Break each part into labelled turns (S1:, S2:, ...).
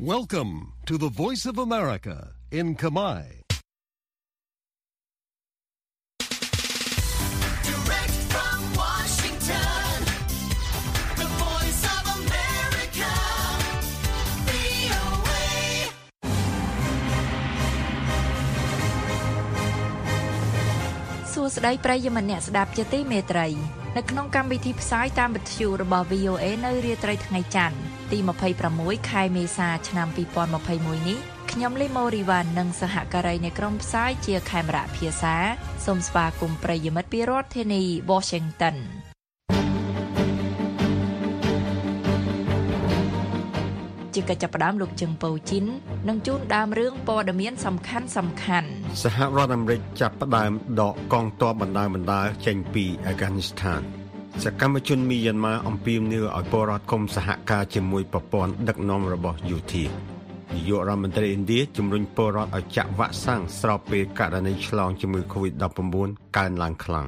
S1: Welcome to the Voice of America in Khmer.
S2: Direct from Washington, the Voice of America, VOA. សួស្តីប្រិយមិត្តអ្នកស្ដាប់ជាទីមេត្រីនៅក្នុងកម្មវិធីផ្សាយតាមវិទ្យុរបស់ VOA នៅរាត្រីថ្ងៃច័ន្ទទី26ខែមេសាឆ្នាំ2021នេះខ្ញុំលីម៉ូរីវ៉ាន់និងសហការីនៃក្រុមផ្សាយជាខេមរៈភាសាសូមស្វាគមន៍ប្រិយមិត្តពីរដ្ឋធានី Washington ជាកិច្ចចាប់ផ្ដើមលោកជឹងប៉ូជីននឹងជូនដើមរឿងព័ត៌មានសំខាន់
S3: សហរដ្ឋអាមេរិកចាប់ផ្ដើមដកកងទ័ពបណ្ដាចេញពីអាហ្គានីស្ថានសកម្មជនមីយ៉ាន់ម៉ាអំពាវនាវឲ្យពលរដ្ឋកុំសហការជាមួយប្រព័ន្ធដឹកនាំរបស់យូធីនាយករដ្ឋមន្ត្រីឥណ្ឌាជំរុញពលរដ្ឋឲ្យចាក់វ៉ាក់សាំងស្របពេលករណីឆ្លងជំងឺ COVID-19 កើនឡើងខ្លាំង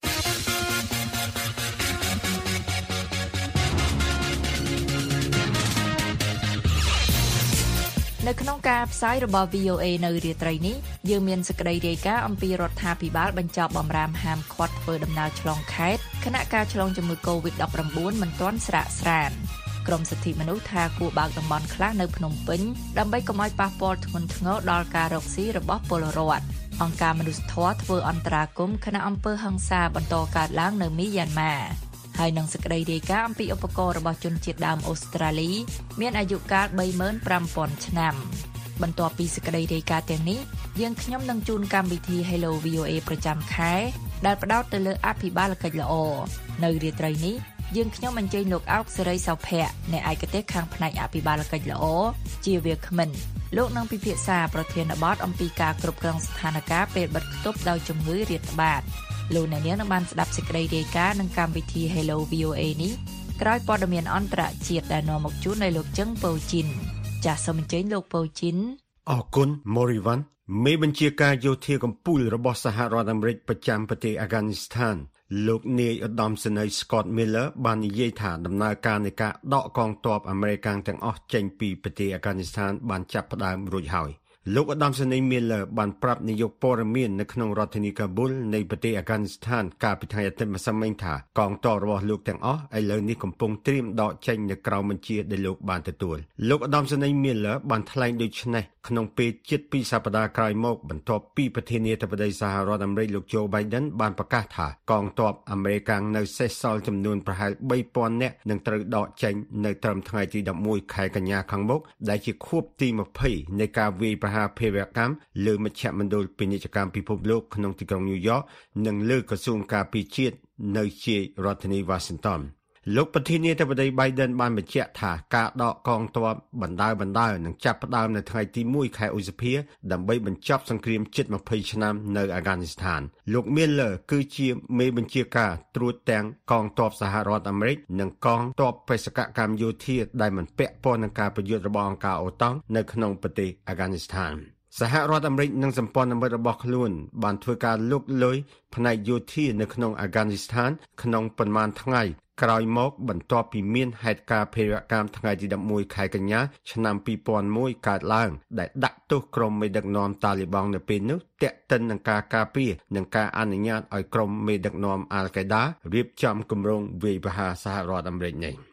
S2: នៅក្នុងការផ្សាយរបស់ VOA នៅរាត្រីនេះយើងមានសេចក្តីរាយការណ៍អំពីរដ្ឋាភិបាលបញ្ចប់បម្រាមហាមឃាត់ធ្វើដំណើរឆ្លងខេត្តខណៈការឆ្លងជំងឺ COVID-19 មិនទាន់ស្រាកស្រានក្រមសិទ្ធិមនុស្សថាគួរបើកតំបន់ខ្លះនៅភ្នំពេញដើម្បីកុំឲ្យប៉ះពាល់ធ្ងន់ធ្ងរដល់ការរកស៊ីរបស់ពលរដ្ឋអង្គការមនុស្សធម៌ធ្វើអន្តរាគមន៍ខណៈអំពើហិង្សាបន្តកើតឡើងនៅមីយ៉ាន់ម៉ាហើយនឹងសេចក្តីរាយការណ៍អំពីឧបករណ៍របស់ជនជាតិដើមអូស្ត្រាលីមានអាយុកាល 35,000 ឆ្នាំ បន្ទាប់ពីសេចក្តីរាយការណ៍ទាំងនេះយើងខ្ញុំនឹងជូនកម្មវិធី Hello VOA ប្រចាំខែដែលផ្ដោតទៅលើអភិបាលកិច្ចល្អនៅរាត្រីនេះយើងខ្ញុំអញ្ជើញលោកអោកសេរីសោភ័ក្រអ្នកឯកទេសខាងផ្នែកអភិបាលកិច្ចល្អជាវាគ្មិនលោកនឹងពិភាក្សាប្រធានបទអំពីការគ្រប់គ្រងស្ថានភាពពេលបិទគប់ដោយជំងឺរាតត្បាតលោកអ្នកនាងនឹងបានស្ដាប់សេចក្តីរាយការណ៍នឹងកម្មវិធី Hello VOA នេះក្រោយព័ត៌មានអន្តរជាតិដែលនាំមកជូនដោយលោកជឹងប៉ូជីនចាសសូមអញ្ជើញលោកប៉ូជីន
S3: អរគុណម៉ូរីវ៉ាន់មេបញ្ជាការយោធាកម្ពុជារបស់សហរដ្ឋអាមេរិកប្រចាំប្រទេសអាហ្គានីស្ថានលោកនាយឧត្តមសេនីយ៍ Scott Miller បាននិយាយថាដំណើរការនៃការដកកងទ័ពអាមេរិកទាំងអស់ចេញពីប្រទេសអាហ្គានីស្ថានបានចាប់ផ្ដើមរួចហើយលោកឧត្តមសេនីយ៍ Miller បានប្រាប់នាយកព័ត៌មាននៅក្នុងរដ្ឋធានីកាប៊ុលនៃប្រទេសអាហ្គានីស្ថានកាលពីថ្ងៃអាទិត្យម្សិលមិញថាកងទ័ពរបស់លោកទាំងអស់ឥឡូវនេះកំពុងត្រៀមដកចេញនៅក្រៅបញ្ជាដែលលោកបានទទួលលោកឧត្តមសេនីយ៍ Miller បានថ្លែងដូចនេះក្នុងពេលជិត2សប្តាហ៍ក្រោយមកបន្ទាប់ពីប្រធានាធិបតីសហរដ្ឋអាមេរិកលោក Joe Biden បានប្រកាសថាកងទ័ពអាមេរិកនៅសេសសល់ចំនួនប្រហែល 3,000 នាក់នឹងត្រូវដកចេញនៅត្រឹមថ្ងៃទី11ខែកញ្ញាខាងមុខដែលជាខួបទី20នៃការវាយប្រហារភេរវកម្មលើមជ្ឈមណ្ឌលពាណិជ្ជកម្មពិភពលោកក្នុងទីក្រុងញូវយ៉កនិងលើក្រសួងការពារជាតិនៅជារដ្ឋធានី Washingtonលោកប្រធានាធិបតី Biden បានបញ្ជាក់ថាការដកកងទ័ពបណ្ដើរនឹងចាប់ផ្ដើមនៅថ្ងៃទី1ខែឧសភាដើម្បីបញ្ចប់សង្គ្រាមជិត20ឆ្នាំនៅអាហ្គានីស្ថានលោក Miller គឺជាមេបញ្ជាការត្រួតទាំងកងទ័ពសហរដ្ឋអាមេរិកនិងកងទ័ពបេសកកម្មយោធាដែលមិនពាក់ព័ន្ធនឹងការប្រយុទ្ធរបស់អង្គការអូតង់នៅក្នុងប្រទេសអាហ្គានីស្ថានសហរដ្ឋអាមេរិកនិងសម្ព័ន្ធមិត្តរបស់ខ្លួនបានធ្វើការលុកលុយផ្នែកយោធានៅក្នុងអាហ្គានីស្ថានក្នុងប៉ុន្មានថ្ងៃក្រោយមកបន្ទាប់ពីមានហេតុការណ៍ភេរវកម្មថ្ងៃទី11ខែកញ្ញាឆ្នាំ2001កើតឡើងដែលដាក់ទោសក្រុមមេដឹកនាំតាលីបង់នៅពេលនោះទាក់ទិននឹងការការពារនិងការអនុញ្ញាតឲ្យក្រុមមេដឹកនាំអាល់កេដារៀបចំគម្រោងវាយប្រហារសហរដ្ឋអាមេរិកនេះ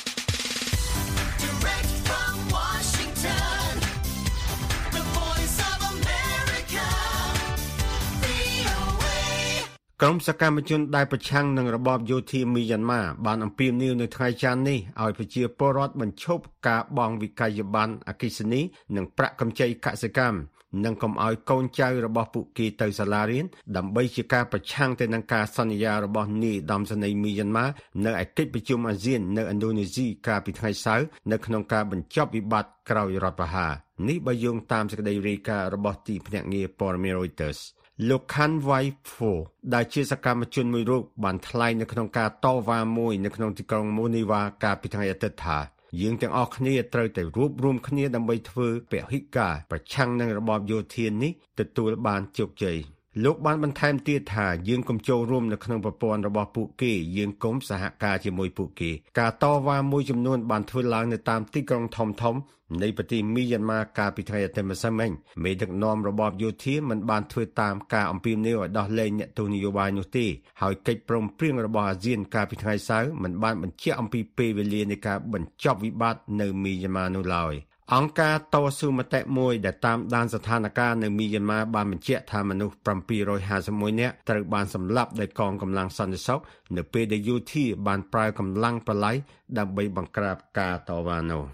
S3: ក្រុមសកម្មជនដែលប្រឆាំងនឹងរបបយោធាមីយ៉ាន់ម៉ាបានអំពាវនាវនៅថ្ងៃច័ន្ទនេះឲ្យប្រជាពលរដ្ឋបញ្ឈប់ការបង់វិក័យប័ណ្ណអគ្គិសនីនិងប្រាក់កម្ចីកសិកម្មនិងកុំឲ្យកូនចៅរបស់ពួកគេទៅសាលារៀនដើម្បីជាការប្រឆាំងទៅនឹងការសន្យារបស់នាយឧត្តមសេនីយ៍មីយ៉ាន់ម៉ានៅឯកិច្ចប្រជុំអាស៊ាននៅឥណ្ឌូនេស៊ីកាលពីថ្ងៃសៅរ៍នៅក្នុងការបញ្ចប់វិបត្តិក្រោយរដ្ឋប្រហារនេះបើយោងតាមសេចក្តីរាយការណ៍របស់ទីភ្នាក់ងារព័ត៌មាន Reutersលោកខាន់វ៉ៃហ្វូដែលជាសកម្មជនមួយរូបបានថ្លែងនៅក្នុងការតវ៉ាមួយនៅក្នុងទីក្រុងម៉ូនីវ៉ាកាលពីថ្ងៃអាទិត្យថាយើងទាំងអស់គ្នាត្រូវតែរួបរวมគ្នាដើម្បីធ្វើពហិការប្រឆាំងនឹងរបបយោធានេះទទួលបានជោគជ័យលោកបានបន្ថែមទៀតថាយើងកុំចូលរួមនៅក្នុងប្រព័ន្ធរបស់ពួកគេយើងកុំសហការជាមួយពួកគេការតវ៉ាមួយចំនួនបានធ្វើឡើងនៅតាមទីក្រុងធំៗនៃប្រទេសមីយ៉ាន់ម៉ាកាលពីថ្ងៃអាទិត្យម្សិលមិញមេដឹកនាំរបបយោធាមិនបានធ្វើតាមការអំពាវនាវឲ្យដោះលែងអ្នកទោសនយោបាយនោះទេហើយកិច្ចព្រមព្រៀងរបស់អាស៊ានកាលពីថ្ងៃសៅរ៍មិនបានបញ្ជាក់អំពីពេលវេលានៃការបញ្ចប់វិបត្តិនៅមីយ៉ាន់ម៉ានោះឡើយអង្គការតស៊ូមតិមួយដែលតាមដានស្ថានភាពនៅមីយ៉ាន់ម៉ាបានបញ្ជាក់ថាមនុស្ស751នាក់ត្រូវបានសម្លាប់ដោយកងកម្លាំងសន្តិសុខនៅពេលដែលយោធាបានប្រើកម្លាំងប្រឡាយដើម្បីបង្ក្រាបការតវ៉ានោះ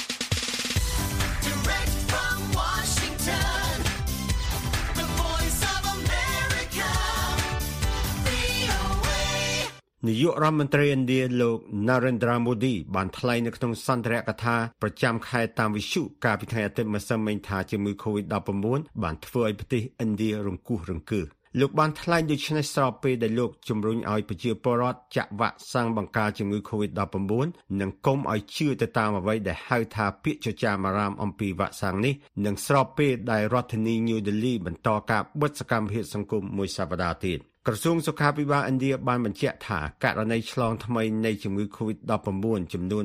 S3: នាយករដ្ឋមន្ត្រីឥណ្ឌាលោក Narendra Modi បានថ្លែងនៅក្នុងសន្ទរកថាប្រចាំខែតាមវិទ្យុកាលពីថ្ងៃអាទិត្យម្សិលមិញថាជំងឺ COVID-19 បានធ្វើឲ្យប្រទេសឥណ្ឌារង្គោះរង្គើលោកបានថ្លែងដូចនេះស្របពេលដែលលោកជំរុញឲ្យប្រជាពលរដ្ឋចាក់វ៉ាក់សាំងបង្ការជំងឺ COVID-19 និងកុំឲ្យជឿទៅតាមអ្វីដែលហៅថាពាក្យចចាមអារាមអំពីវ៉ាក់សាំងនេះនិងស្របពេលដែលរដ្ឋធានី New Delhi បន្តការបិទសកម្មភាពសង្គមមួយសប្តាហ៍ទៀតក្រសួងសុខាភិបាលឥណ្ឌាបានបញ្ជាក់ថាករណីឆ្លងថ្មីនៃជំងឺ COVID-19 ចំនួន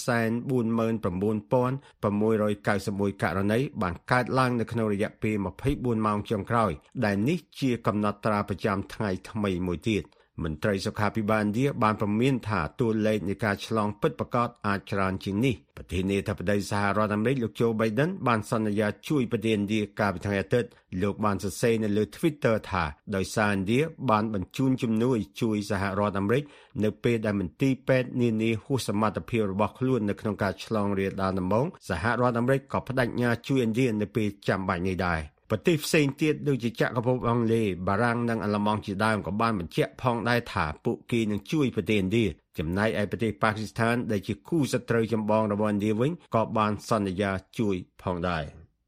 S3: 349,691 ករណីបានកើតឡើងនៅក្នុងរយៈពេល24ម៉ោងចុងក្រោយដែលនេះជាកំណត់ត្រាប្រចាំថ្ងៃថ្មីមួយទៀតមន្ត្រីសុខាភិបាលឥណ្ឌាបានប្រមានថាតួលេខនៃការឆ្លងពិតប្រាកដអាចច្រើនជាងនេះប្រធានាធិបតីសហរដ្ឋអាមេរិកលោក Joe Biden បានសន្យាជួយប្រទេសឥណ្ឌាកាលពីថ្ងៃអាទិត្យលោកបានសរសេរនៅលើ Twitter ថាដោយសារឥណ្ឌាបានបញ្ជូនជំនួយជួយសហរដ្ឋអាមេរិកនៅពេលដែលមន្ទីរពេទ្យនានាហួសសមត្ថភាពរបស់ខ្លួននៅក្នុងការឆ្លងរាលដាលដំបូងសហរដ្ឋអាមេរិកក៏បដិញ្ញាជួយឥណ្ឌានៅពេលចាំបាច់នេះដែរប្រទេសផ្សេងទៀតដូចជាចក្រភពអង់គ្លេសបារាំងនិងអាល្លឺម៉ង់ជាដើមក៏បានបញ្ជាក់ផងដែរថាពួកគេនឹងជួយប្រទេសឥណ្ឌាចំណែកឯប្រទេសប៉ាគីស្ថានដែលជាគូសត្រូវចម្បងរបស់ឥណ្ឌាវិញក៏បានសន្យាជួយផងដែរ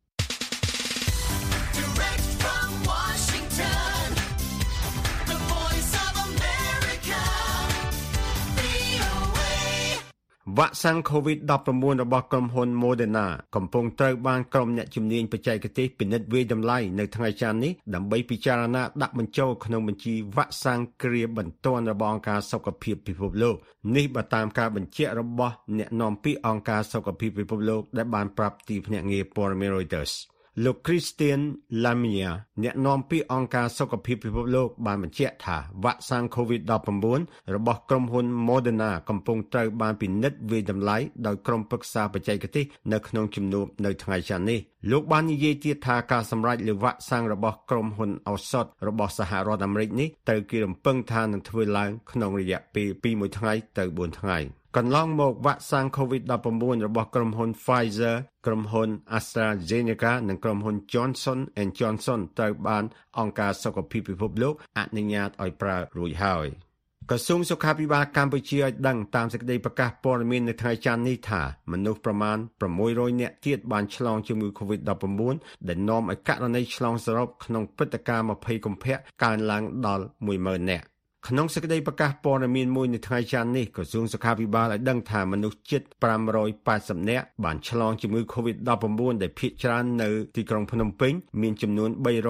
S3: វ៉ាក់សាំង COVID-19 របស់ក្រុមហ៊ុន Moderna កំពុងត្រូវបានក្រុមអ្នកជំនាញបច្ចេកទេសពិនិត្យវាយតម្លៃនៅថ្ងៃច័ន្ទនេះដើម្បីពិចារណាដាក់បញ្ចូលក្នុងបញ្ជីវ៉ាក់សាំងគ្រាបន្ទាន់របស់អង្គការសុខភាពពិភពលោកនេះបើតាមការបញ្ជាក់របស់អ្នកនាំពាក្យអង្គការសុខភាពពិភពលោកដែលបានប្រាប់ទីភ្នាក់ងារព័ត៌មាន Reutersលោក Christian Lamia អ្នកនាំពាក្យអង្គការសុខភាពពិភពលោកបានបញ្ជាក់ថាវ៉ាក់សាំង COVID-19 របស់ក្រុមហ៊ុន Moderna កំពុងត្រូវបានពិនិត្យវាយតម្លៃដោយក្រុមប្រឹក្សាបច្ចេកទេសនៅក្នុងជំនួបនៅថ្ងៃច័ន្ទនេះលោកបាននិយាយទៀតថាការសម្រេចលើវ៉ាក់សាំងរបស់ក្រុមហ៊ុនឱសថរបស់សហរដ្ឋអាមេរិកនេះត្រូវគេរំពឹងថានឹងធ្វើឡើងក្នុងរយៈពេលពី1ថ្ងៃទៅ4ថ្ងៃកន្លងមកវ៉ាក់សាំង COVID-19 របស់ក្រុមហ៊ុន Pfizer ក្រុមហ៊ុន AstraZeneca និងក្រុមហ៊ុន Johnson & Johnson ត្រូវបានអង្គការសុខភាពពិភពលោកអនុញ្ញាតឲ្យប្រើរួចហើយក្រសួងសុខាភិបាលកម្ពុជាឲ្យដឹងតាមសេចក្តីប្រកាសព័ត៌មាននៅថ្ងៃច័ន្ទនេះថាមនុស្សប្រមាណ600នាក់ទៀតបានឆ្លងជំងឺ COVID-19 ដែលនាំឲ្យករណីឆ្លងសរុបក្នុងព្រឹត្តិការណ៍20កុម្ភៈកើនឡើងដល់ 10,000 នាក់ក្នុងសេចក្តីប្រកាសព័ត៌មានមួយនៅថ្ងៃច័ន្ទនេះក្រសួងសុខាភិបាលឲ្យដឹងថាមនុស្សជិត580នាក់បានឆ្លងជំងឺ COVID-19 ដែលភាគច្រើននៅទីក្រុងភ្នំពេញមានចំនួន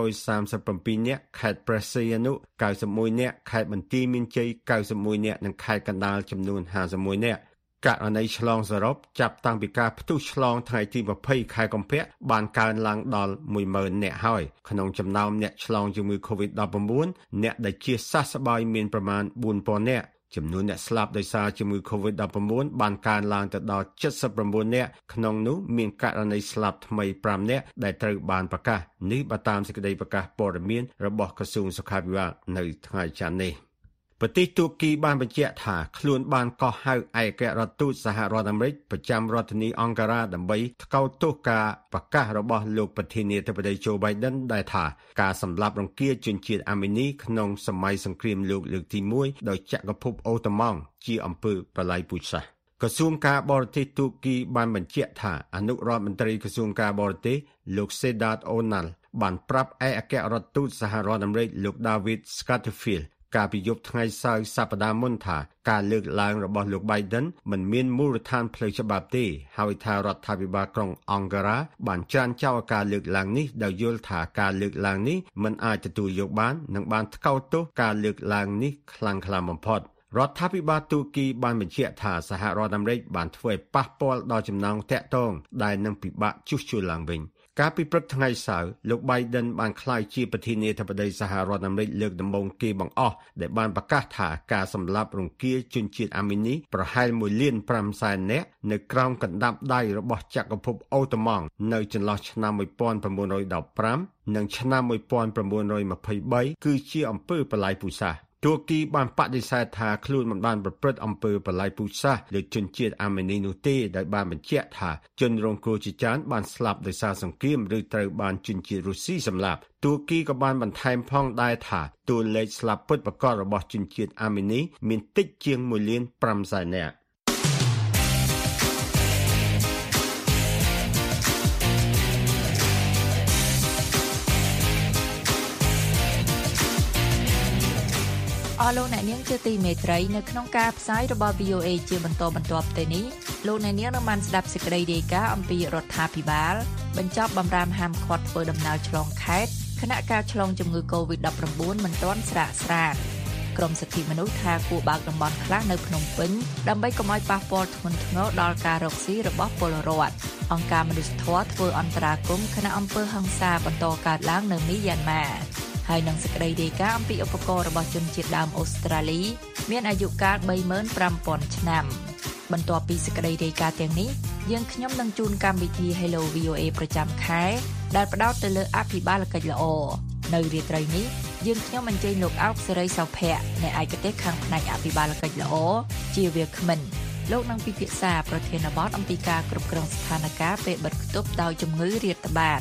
S3: 337នាក់ខេត្តព្រះសីហនុ91នាក់ខេត្តបន្ទាយមានជ័យ91នាក់និងខេត្តកណ្ដាលចំនួន51នាក់ករណីឆ្លងសរុបចាប់តាំងពីការផ្ទុះឆ្លងថ្ងៃទី20ខែកុម្ភៈបានកើនឡើងដល់ 10,000 នាក់ហើយក្នុងចំណោមអ្នកឆ្លងជំងឺ COVID-19 អ្នកដែលជាសះស្បើយមានប្រមាណ 4,000 នាក់ចំនួនអ្នកស្លាប់ដោយសារជំងឺ COVID-19 បានកើនឡើងទៅដល់79នាក់ក្នុងនោះមានករណីស្លាប់ថ្មី5នាក់ដែលត្រូវបានប្រកាសនេះបើតាមសេចក្តីប្រកាសព័ត៌មានរបស់ក្រសួងសុខាភិបាលនៅថ្ងៃច័ន្ទនេះប្រទេសទូគីបានបញ្ជាក់ថាខ្លួនបានកោះហៅឯកអគ្គរដ្ឋទូតសហរដ្ឋអាមេរិកប្រចាំរដ្ឋធានីអង្គការដើម្បីថ្កោលទោសការប្រកាសរបស់លោកប្រធានាធិបតី Joe Biden ដែលថាការសម្លាប់រង្គាលជនជាតិអាមេនីក្នុងសម័យសង្គ្រាមលោកលើកទី1ដោយចក្រភពអូតូម៉ង់ជាអំពើបល្ល័យពូជសាសន៍ក្រសួងការបរទេសទូគីបានបញ្ជាក់ថាអនុរដ្ឋមន្ត្រីក្រសួងការបរទេសលោក Sedat Onal បានប្រាប់ឯកអគ្គរដ្ឋទូតសហរដ្ឋអាមេរិកលោក David Scatterfield ការពិយប់ថ្ងៃសៅរ៍សប្តាហ៍មុនថាការលើកឡើងរបស់លោក Biden មិនមានមូលដ្ឋានផ្លូវច្បាប់ទេហើយថារដ្ឋាភិបាលក្រុងអង្គការ៉ាបានចាញ់ចោលការលើកឡើងនេះដោយយល់ថាការលើកឡើងនេះមិនអាចទទួលយកបាននិងបានថ្កោលទោសការលើកឡើងនេះខ្លាំងក្លាបំផុតរដ្ឋាភិបាលទូគីបានបញ្ជាក់ថាសហរដ្ឋអាមេរិកបានធ្វើឲ្យប៉ះពាល់ដល់ចំណងតាក់ទងដែលនឹងពិបាកជួសជុលឡើងវិញការពិព្រឹកថ្ងៃសៅរ៍លោក Biden បានក្លាយជាប្រធានាធិបតីសហរដ្ឋអាមេរិកលើកដំបូងគេបង្អស់ដែលបានប្រកាសថាការសម្លាប់រង្គាលជនជាតិអាមេនីប្រហែល1.5 លាននាក់នៅក្រោមកណ្ដាប់ដៃរបស់ចក្រភពអូតូម៉ង់នៅចន្លោះឆ្នាំ1915និងឆ្នាំ1923គឺជាអំពើបល្ល័យពូជសាសន៍ទូគីបានបដិសេធថាខ្លួនមិនបានប្រព្រឹត្តអំពើបល្ល័យពូជសាសន៍លើជនជាតិអាមេនីនោះទេដោយបានបញ្ជាក់ថាជនរងគ្រោះជាច្រើនបានស្លាប់ដោយសារសង្គ្រាមឬត្រូវបានជនជាតិរុស្ស៊ីសម្លាប់ទូគីក៏បានបន្ថែមផងដែរថាតួលេខស្លាប់ពិតប្រាកដរបស់ជនជាតិអាមេនីមានតិចជាង1.5 លាននាក់
S2: អស់លោកអ្នកនាងជាទីមេត្រីនៅក្នុងការផ្សាយរបស់ VOA ជាបន្តបន្ទាប់ទៅនេះលោកអ្នកនាងនឹងបានស្ដាប់សេចក្តីរាយការណ៍អំពីរដ្ឋាភិបាលបញ្ចប់បម្រាមហាមឃាត់ធ្វើដំណើរឆ្លងខេត្តខណៈការឆ្លងជំងឺ COVID-19 មិនទាន់ស្រាកស្រាន្តក្រមសិទ្ធិមនុស្សថាគួរបើកតំបន់ខ្លះនៅភ្នំពេញដើម្បីកុំឲ្យប៉ះពាល់ធ្ងន់ធ្ងរដល់ការរកស៊ីរបស់ពលរដ្ឋអង្គការមនុស្សធម៌ធ្វើអន្តរាគមន៍ខណៈអំពើហិង្សាបន្តកើតឡើងនៅមីយ៉ាន់ម៉ាហើយនឹងសេចក្តីរាយការណ៍អំពីឧបករណ៍របស់ជនជាតិដើមអូស្ត្រាលីមានអាយុកាល 35,000 ឆ្នាំបន្ទាប់ពីសេចក្តីរាយការណ៍ទាំងនេះយើងខ្ញុំនឹងជូនកម្មវិធី Hello VOA ប្រចាំខែដែលផ្ដោតទៅលើអភិបាលកិច្ចល្អនៅរាត្រីនេះយើងខ្ញុំអញ្ជើញលោកអោកសេរីសោភ័ក្រអ្នកឯកទេសខាងផ្នែកអភិបាលកិច្ចល្អជាវាគ្មិនលោកនឹងពិភាក្សាប្រធានបទអំពីការគ្រប់គ្រងស្ថានភាពពេលបិទគប់ដោយជំងឺរាតត្បាត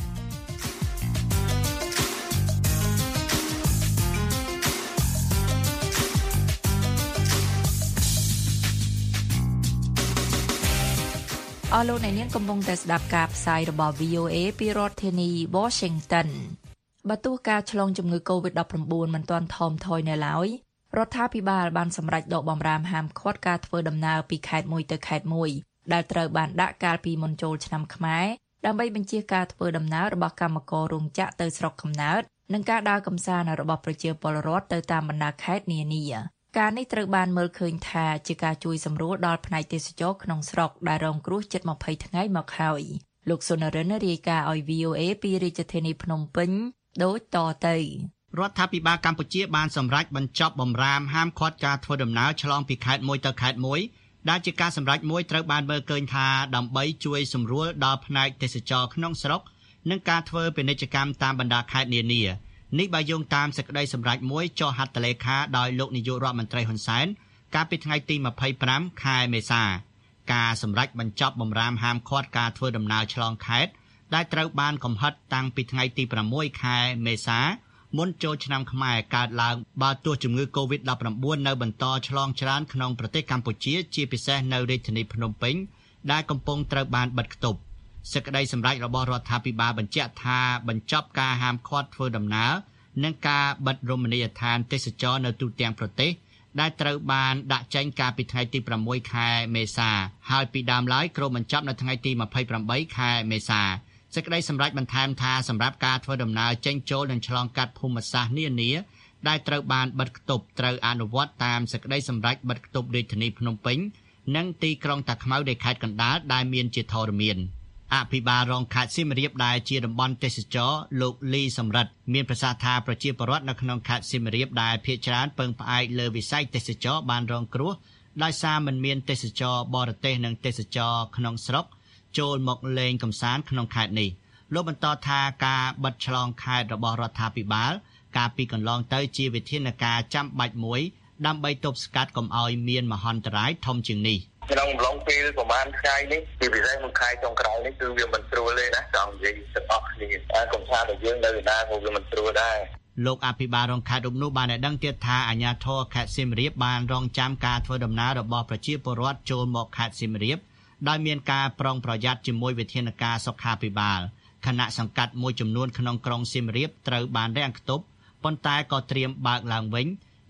S2: អស់លោកអ្នកនាងកំពុងតែស្ដាប់ការផ្សាយរបស់ VOA ពីរដ្ឋធានី Washington បើទោះការឆ្លងជំងឺ COVID-19 មិនទាន់ថមថយនៅឡើយរដ្ឋាភិបាលបានសម្រេចដកបម្រាមហាមឃាត់ការធ្វើដំណើរពីខេត្តមួយទៅខេត្តមួយដែលត្រូវបានដាក់កាលពីមុនចូលឆ្នាំខ្មែរដើម្បីបញ្ជាការធ្វើដំណើររបស់កម្មកររោងចក្រទៅស្រុកកំណើតនិងការដើរកម្សាន្តរបស់ប្រជាពលរដ្ឋទៅតាមបណ្ដាខេត្តនានាការនេះត្រូវបានមើលឃើញថាជាការជួយសម្រួលដល់ផ្នែកទេសចរក្នុងស្រុកដែលរងគ្រោះជិត20ថ្ងៃមកហើយលោកសុនរិនរាយការណ៍ឲ្យ VOA ពីរាជធានីភ្នំពេញដូចតទៅ
S4: រដ្ឋាភិបាលកម្ពុជាបានសម្រេចបញ្ចប់បម្រាមហាមឃាត់ការធ្វើដំណើរឆ្លងពីខេត្តមួយទៅខេត្តមួយដែលជាការសម្រេចមួយត្រូវបានមើលឃើញថាដើម្បីជួយសម្រួលដល់ផ្នែកទេសចរក្នុងស្រុកនិងការធ្វើពាណិជ្ជកម្មតាមបណ្ដាខេត្តនានានេះបើយោងតាមសេចក្តីសម្រេចមួយចុះហត្ថលេខាដោយលោកនាយករដ្ឋមន្ត្រីហ៊ុនសែនកាលពីថ្ងៃទី25ខែមេសាការសម្រេចបញ្ចប់បម្រាមហាមឃាត់ការធ្វើដំណើរឆ្លងខេត្តដែលត្រូវបានកំហិតតាំងពីថ្ងៃទី6ខែមេសាមុនចូលឆ្នាំខ្មែរកើតឡើងបើទោះជំងឺ COVID-19 នៅបន្តឆ្លងច្រើនក្នុងប្រទេសកម្ពុជាជាពិសេសនៅរាជធានីភ្នំពេញដែលកំពុងត្រូវបានបិទគប់សេចក្តីសម្រេចរបស់រដ្ឋាភិបាលបញ្ជាក់ថាបញ្ចប់ការហាមឃាត់ធ្វើដំណើរនិងការបិទរមណីយដ្ឋានទេសចរនៅទូទាំងប្រទេសដែលត្រូវបានដាក់ចេញកាលពីថ្ងៃទី6ខែមេសាហើយពីដើមឡើយគ្រាន់បញ្ចប់នៅថ្ងៃទី28ខែមេសាសេចក្តីសម្រេចបន្ថែមថាសម្រាប់ការធ្វើដំណើរចេញចូលនិងឆ្លងកាត់ភូមិសាស្ត្រនានាដែលត្រូវបានបិទគប់ត្រូវអនុវត្តតាមសេចក្តីសម្រេចបិទគប់រាជធានីភ្នំពេញនិងទីក្រុងតាខ្មៅនៃខេត្តកណ្ដាលដែលមានជាធរមានអភិបាលរងខេត្តសៀមរាបដែលជាតំបន់ទេសចរលោកលីសំរិទ្ធមានប្រសាសន៍ថាប្រជាពលរដ្ឋនៅក្នុងខេត្តសៀមរាបដែលភាគច្រើនពឹងផ្អែកលើវិស័យទេសចរបានរងគ្រោះដោយសារមិនមានទេសចរបរទេសនិងទេសចរក្នុងស្រុកចូលមកលេងកម្សាន្តក្នុងខេត្តនេះលោកបន្តថាការបិទឆ្លងខេត្តរបស់រដ្ឋាភិបាលកាលពីកន្លងទៅជាវិធានការចាំបាច់មួយដើម្បីទប់ស្កាត់កុំឲ្យមានមហន្តរាយធំជាងនេះ
S5: ក្នុងអំឡុងពេលប្រហែលថ្ងៃនេះពីពិសេសមួយខែចុងក្រោយនេះគឺវាមិនស្រួលទេណាចង់និយាយទាំងអស់គ្នាកុំថាតែយើងនៅណាក៏វាមិនស្រួលដែរ
S4: លោកអភិបាលរងខេត្តរំនោះបានដឹងទៀតថាអាជ្ញាធរខេត្តសៀមរាបបានរងចាំការធ្វើដំណើររបស់ប្រជាពលរដ្ឋចូលមកខេត្តសៀមរាបដោយមានការប្រុងប្រយ័ត្នជាមួយវិធានការសុខាភិបាលគណៈសង្កាត់មួយចំនួនក្នុងក្រុងសៀមរាបត្រូវបានរាំងខ្ទប់ប៉ុន្តែក៏ត្រៀមបើកឡើងវិញ